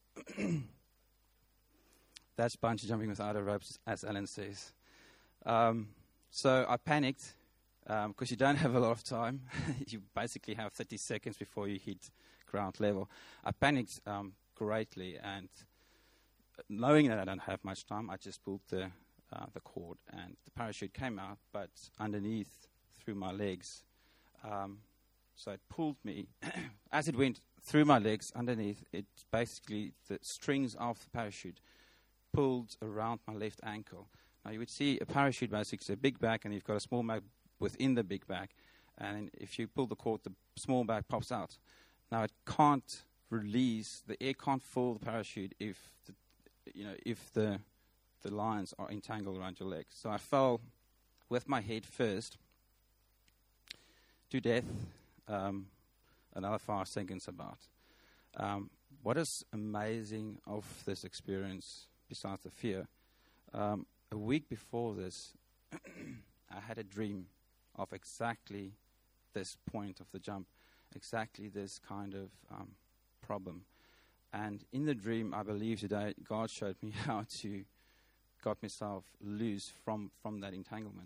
That's bungee jumping without a rope, as Alan says. So I panicked. Because you don't have a lot of time. You basically have 30 seconds before you hit ground level. I panicked greatly, and knowing that I don't have much time, I just pulled the cord, and the parachute came out, but underneath through my legs. So it pulled me. As it went through my legs underneath, it basically, the strings of the parachute pulled around my left ankle. Now you would see a parachute basically is a big bag, and you've got a small bag within the big bag, and if you pull the cord, the small bag pops out. Now it can't release, the air can't fill the parachute if the lines are entangled around your legs. So I fell with my head first to death, another 5 seconds about. What is amazing of this experience, besides the fear, a week before this, I had a dream of exactly this point of the jump, exactly this kind of problem. And in the dream, I believe today, God showed me how to got myself loose from that entanglement.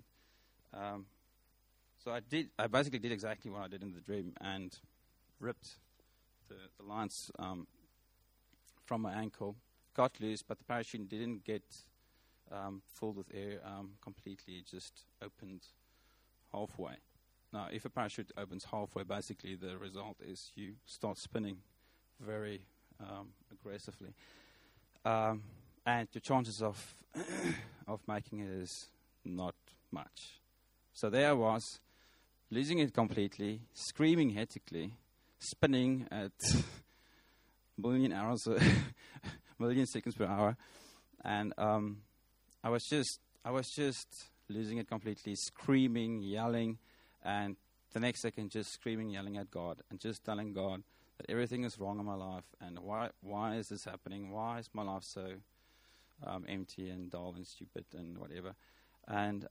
So I basically did exactly what I did in the dream, and ripped the lines from my ankle, got loose, but the parachute didn't get filled with air completely. It just opened halfway. Now, if a parachute opens halfway, basically the result is you start spinning very aggressively, and your chances of making it is not much. So there I was, losing it completely, screaming hectically, spinning at million seconds per hour, and I was just losing it completely, screaming, yelling, and the next second just screaming, yelling at God, and just telling God that everything is wrong in my life, and why is this happening? Why is my life so empty and dull and stupid and whatever? And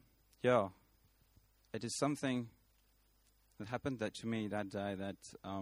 it is something that happened to me that day that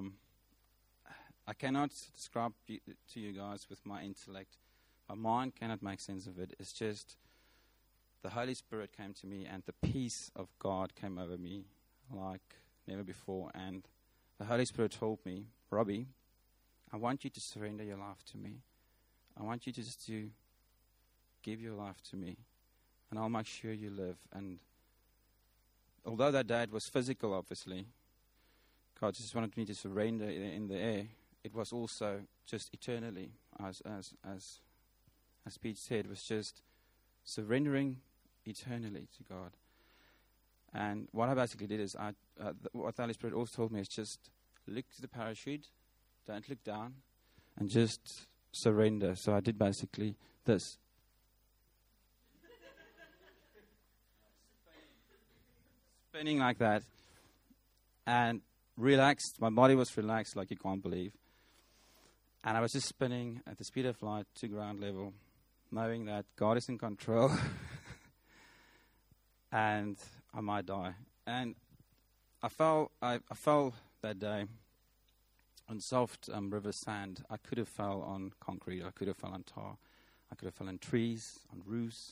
I cannot describe to you guys with my intellect. My mind cannot make sense of it. It's just the Holy Spirit came to me, and the peace of God came over me like never before. And the Holy Spirit told me, Robbie, I want you to surrender your life to me. I want you just to give your life to me, and I'll make sure you live. And although that day it was physical, obviously, God just wanted me to surrender in the air. It was also just eternally, as Pete said, was just surrendering eternally to God. And what I basically did is, what the Holy Spirit also told me is just look to the parachute, don't look down, and just surrender. So I did basically this. Spinning like that. And relaxed. My body was relaxed like you can't believe. And I was just spinning at the speed of light to ground level, knowing that God is in control. And I might die. And I fell that day on soft river sand. I could have fell on concrete. I could have fell on tar. I could have fell on trees, on roofs.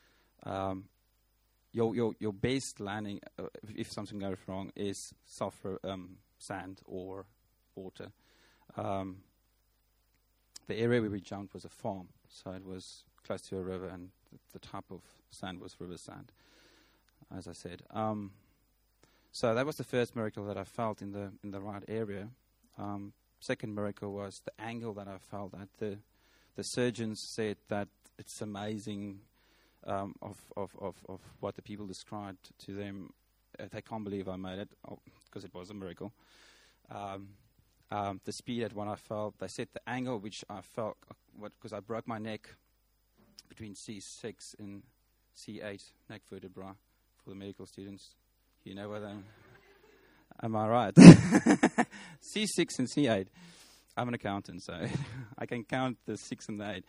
Your best landing, if something goes wrong, is soft sand or water. The area where we jumped was a farm, so it was close to a river, and the type of sand was river sand, as I said. So that was the first miracle that I felt in the right area. Second miracle was the angle that I felt at. The surgeons said that it's amazing of what the people described to them. They can't believe I made it, because it was a miracle. The speed at what I felt, they said the angle which I felt, because I broke my neck between C6 and C8, neck vertebra, for the medical students. You know what am I right? C6 and C8. I'm an accountant, so I can count the 6 and the 8.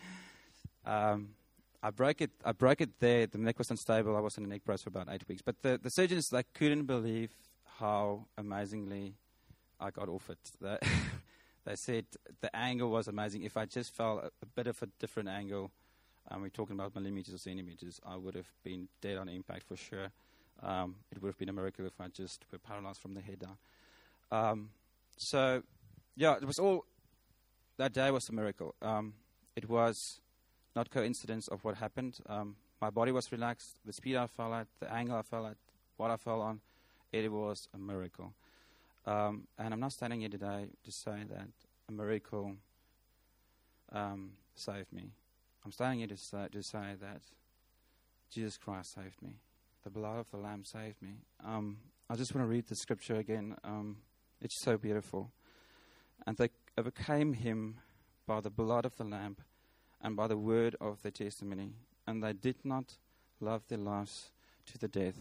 I broke it there. The neck was unstable. I was in a neck brace for about 8 weeks. But the surgeons, they couldn't believe how amazingly I got off it. They said the angle was amazing. If I just fell a bit of a different angle, we're talking about millimeters or centimeters, I would have been dead on impact for sure. It would have been a miracle if I just were paralyzed from the head down. So, yeah, it was all, that day was a miracle. It was not coincidence of what happened. My body was relaxed. The speed I fell at, the angle I fell at, what I fell on, it was a miracle. And I'm not standing here today to say that a miracle saved me. I'm standing here to say that Jesus Christ saved me. The blood of the Lamb saved me. I just want to read the scripture again. It's so beautiful. And they overcame him by the blood of the Lamb and by the word of their testimony. And they did not love their lives to the death.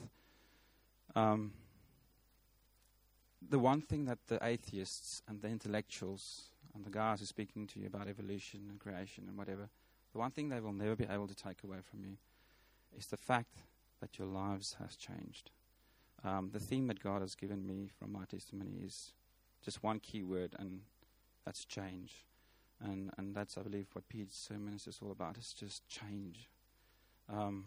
The one thing that the atheists and the intellectuals and the guys who are speaking to you about evolution and creation and whatever, the one thing they will never be able to take away from you is the fact that your lives has changed. The theme that God has given me from my testimony is just one key word, and that's change. And that's, I believe, what Pete's sermon is just all about. It's just change. The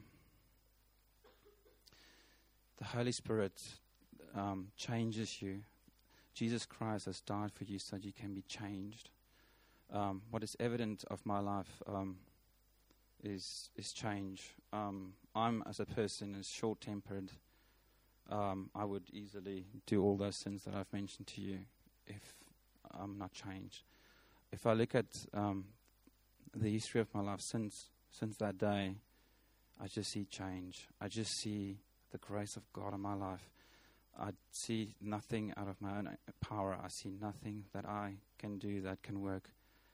Holy Spirit changes you. Jesus Christ has died for you so that you can be changed. What is evident of my life is change. I'm, as a person, is short-tempered. I would easily do all those sins that I've mentioned to you if I'm not changed. If I look at the history of my life since that day, I just see change. I just see the grace of God in my life. I see nothing out of my own power. I see nothing that I can do that can work.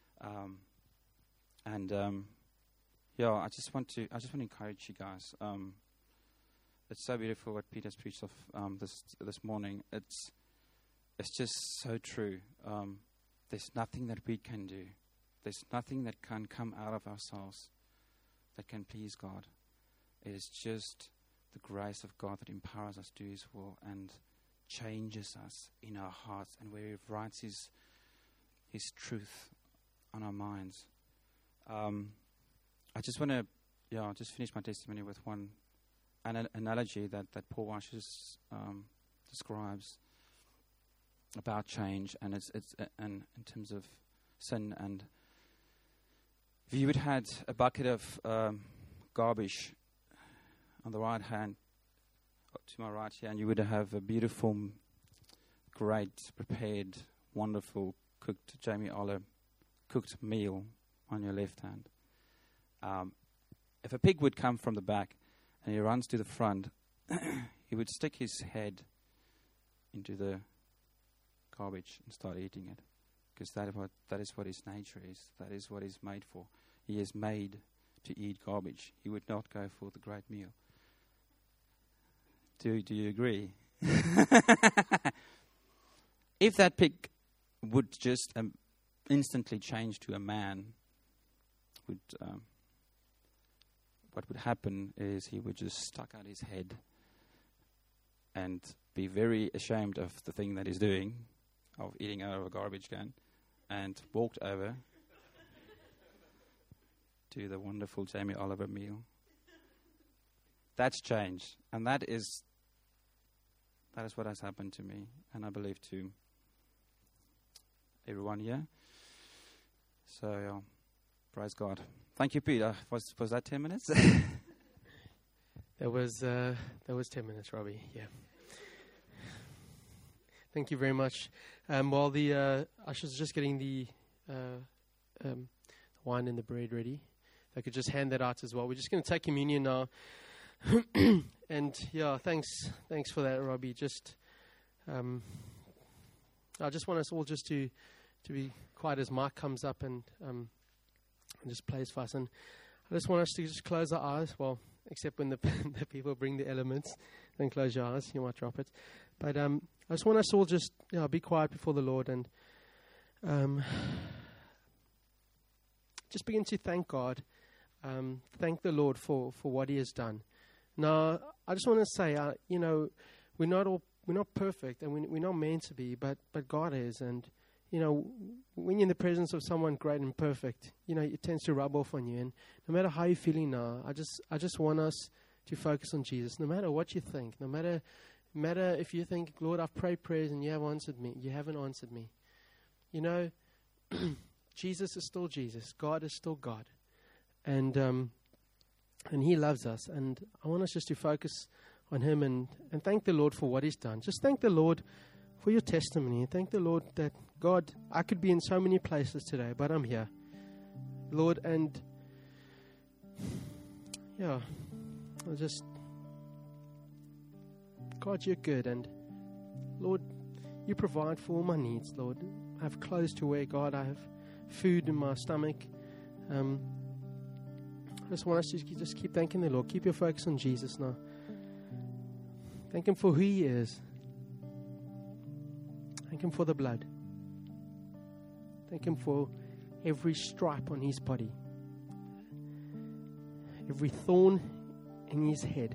Yeah, I just want to encourage you guys. It's so beautiful what Peter's preached of this morning. It's just so true. There's nothing that we can do. There's nothing that can come out of ourselves that can please God. It is just the grace of God that empowers us to do His will and changes us in our hearts, and where He writes His truth on our minds. I just want to, just finish my testimony with one analogy that Paul Washer describes about change, and it's in terms of sin. And if you would had a bucket of garbage on the right hand, to my right here, and you would have a beautiful, great, prepared, wonderful, cooked Jamie Oliver cooked meal on your left hand. If a pig would come from the back and he runs to the front, he would stick his head into the garbage and start eating it, because that is what his nature is. That is what he's made for. He is made to eat garbage. He would not go for the great meal. Do you agree? If that pig would just instantly change to a man, what would happen is he would just stuck out his head and be very ashamed of the thing that he's doing, of eating out of a garbage can, and walked over to the wonderful Jamie Oliver meal. That's change, and that is what has happened to me, and I believe to everyone here. So, praise God. Thank you, Peter. Was that 10 minutes? That was 10 minutes, Robbie. Yeah. Thank you very much. While the ushers are just getting the wine and the bread ready, I could just hand that out as well. We're just going to take communion now. And yeah, thanks for that, Robbie. Just, I just want us all just to be quiet as Mike comes up and just plays for us. And I just want us to just close our eyes. Well, except when the people bring the elements, then close your eyes. You might drop it. But I just want us all just be quiet before the Lord and just begin to thank God. Thank the Lord for what He has done. Now, I just want to say, we're not perfect, and we're not meant to be, but God is. And when you're in the presence of someone great and perfect, it tends to rub off on you. And no matter how you're feeling now, I just want us to focus on Jesus. No matter what you think, no matter if you think, Lord, I've prayed prayers and you haven't answered me. Jesus is still Jesus. God is still God. And He loves us. And I want us just to focus on Him and thank the Lord for what He's done. Just thank the Lord for your testimony. And thank the Lord that, God, I could be in so many places today, but I'm here. Lord, and yeah, God, you're good. And Lord, you provide for all my needs, Lord. I have clothes to wear, God. I have food in my stomach. I just want us to just keep thanking the Lord. Keep your focus on Jesus now. Thank Him for who He is. Thank Him for the blood. Thank Him for every stripe on His body. Every thorn in His head.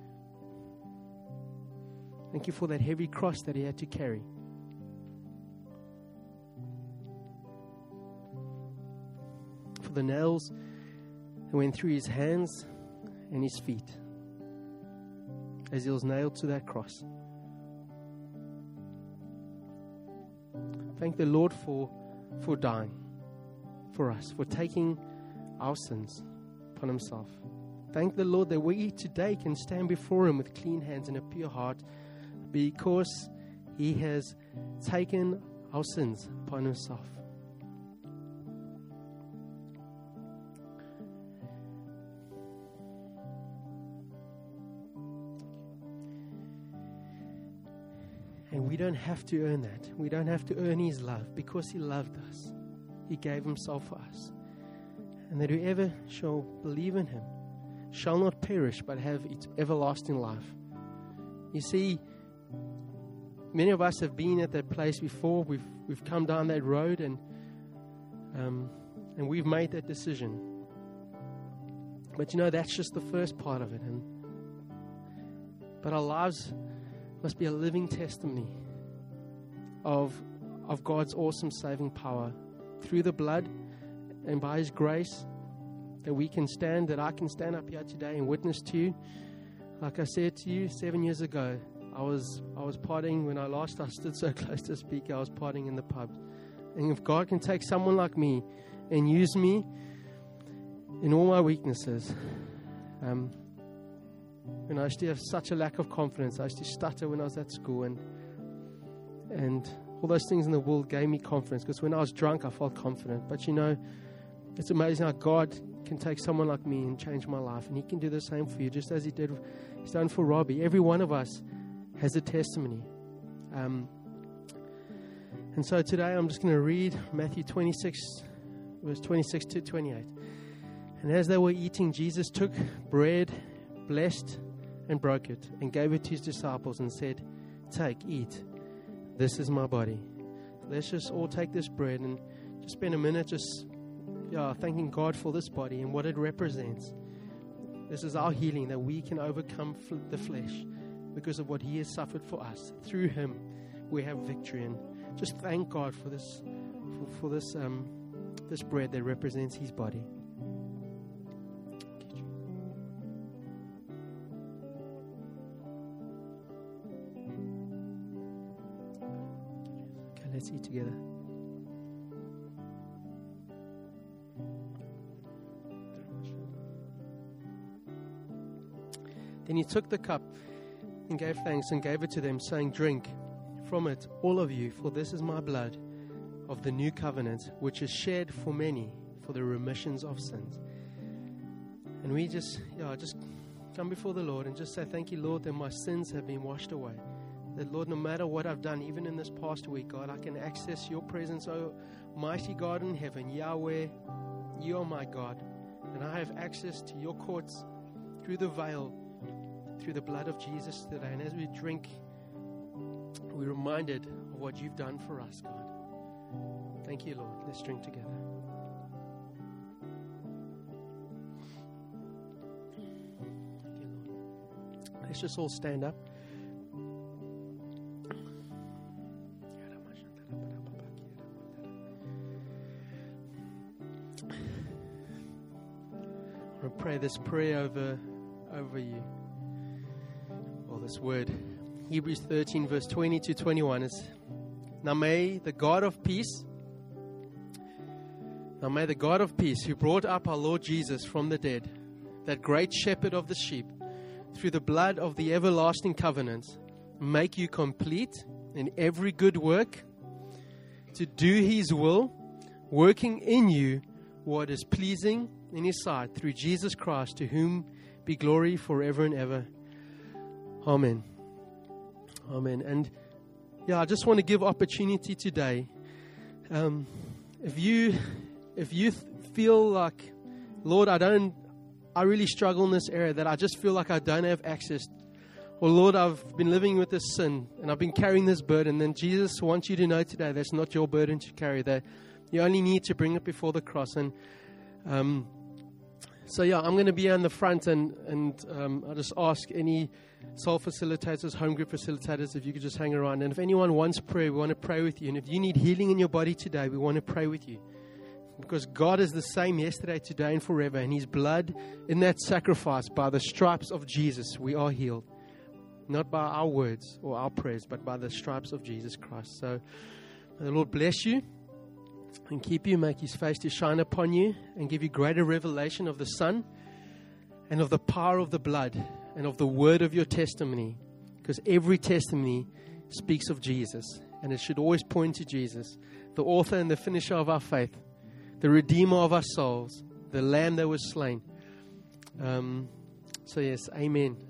Thank you for that heavy cross that He had to carry. For the nails that went through His hands and His feet as He was nailed to that cross. Thank the Lord for dying for us, for taking our sins upon Himself. Thank the Lord that we today can stand before Him with clean hands and a pure heart, because He has taken our sins upon Himself. And we don't have to earn that. We don't have to earn His love, because He loved us. He gave Himself for us. And that whoever shall believe in Him shall not perish, but have everlasting life. You see, many of us have been at that place before. We've come down that road and we've made that decision. But that's just the first part of it. But our lives must be a living testimony of God's awesome saving power through the blood and by His grace, that we can stand, that I can stand up here today and witness to you. Like I said to you 7 years ago, I was partying when I stood so close to speak. I was partying in the pub, And if God can take someone like me and use me in all my weaknesses, when I used to have such a lack of confidence, I used to stutter when I was at school, and all those things in the world gave me confidence, because when I was drunk, I felt confident. But it's amazing how God can take someone like me and change my life, and He can do the same for you, just as He's done for Robbie. Every one of us has a testimony. And so today I'm just going to read Matthew 26, verse 26 to 28. And as they were eating, Jesus took bread, blessed and broke it, and gave it to His disciples and said, "Take, eat. This is my body." Let's just all take this bread and just spend a minute thanking God for this body and what it represents. This is our healing, that we can overcome the flesh because of what He has suffered for us. Through Him, we have victory. And just thank God for this, this bread that represents His body. Okay, let's eat together. Then He took the cup and gave thanks and gave it to them, saying, "Drink from it, all of you, for this is my blood of the new covenant, which is shed for many for the remissions of sins." And we just come before the Lord and just say, "Thank you, Lord, that my sins have been washed away. That, Lord, no matter what I've done, even in this past week, God, I can access your presence, oh mighty God in heaven. Yahweh, you are my God. And I have access to your courts through the veil, through the blood of Jesus today." And as we drink, we're reminded of what you've done for us, God. Thank you, Lord. Let's drink together. Thank you, Lord. Let's just all stand up. I want to pray this prayer over you. This word, Hebrews 13 verse 20 to 21 is, now may the God of peace who brought up our Lord Jesus from the dead, that great shepherd of the sheep, through the blood of the everlasting covenant, make you complete in every good work, to do His will, working in you what is pleasing in His sight, through Jesus Christ, to whom be glory forever and ever. Amen. Amen. And I just want to give opportunity today. If you feel like, Lord, I really struggle in this area, that I just feel like I don't have access, or Lord, I've been living with this sin and I've been carrying this burden, then Jesus wants you to know today that's not your burden to carry, that you only need to bring it before the cross. And I'm going to be on the front, and I'll just ask any soul facilitators, home group facilitators, if you could just hang around. And if anyone wants prayer, we want to pray with you. And if you need healing in your body today, we want to pray with you. Because God is the same yesterday, today, and forever. And His blood in that sacrifice, by the stripes of Jesus, we are healed. Not by our words or our prayers, but by the stripes of Jesus Christ. So may the Lord bless you and keep you, make His face to shine upon you, and give you greater revelation of the Son and of the power of the blood and of the word of your testimony. Because every testimony speaks of Jesus, and it should always point to Jesus, the author and the finisher of our faith, the redeemer of our souls, the Lamb that was slain. So yes, amen.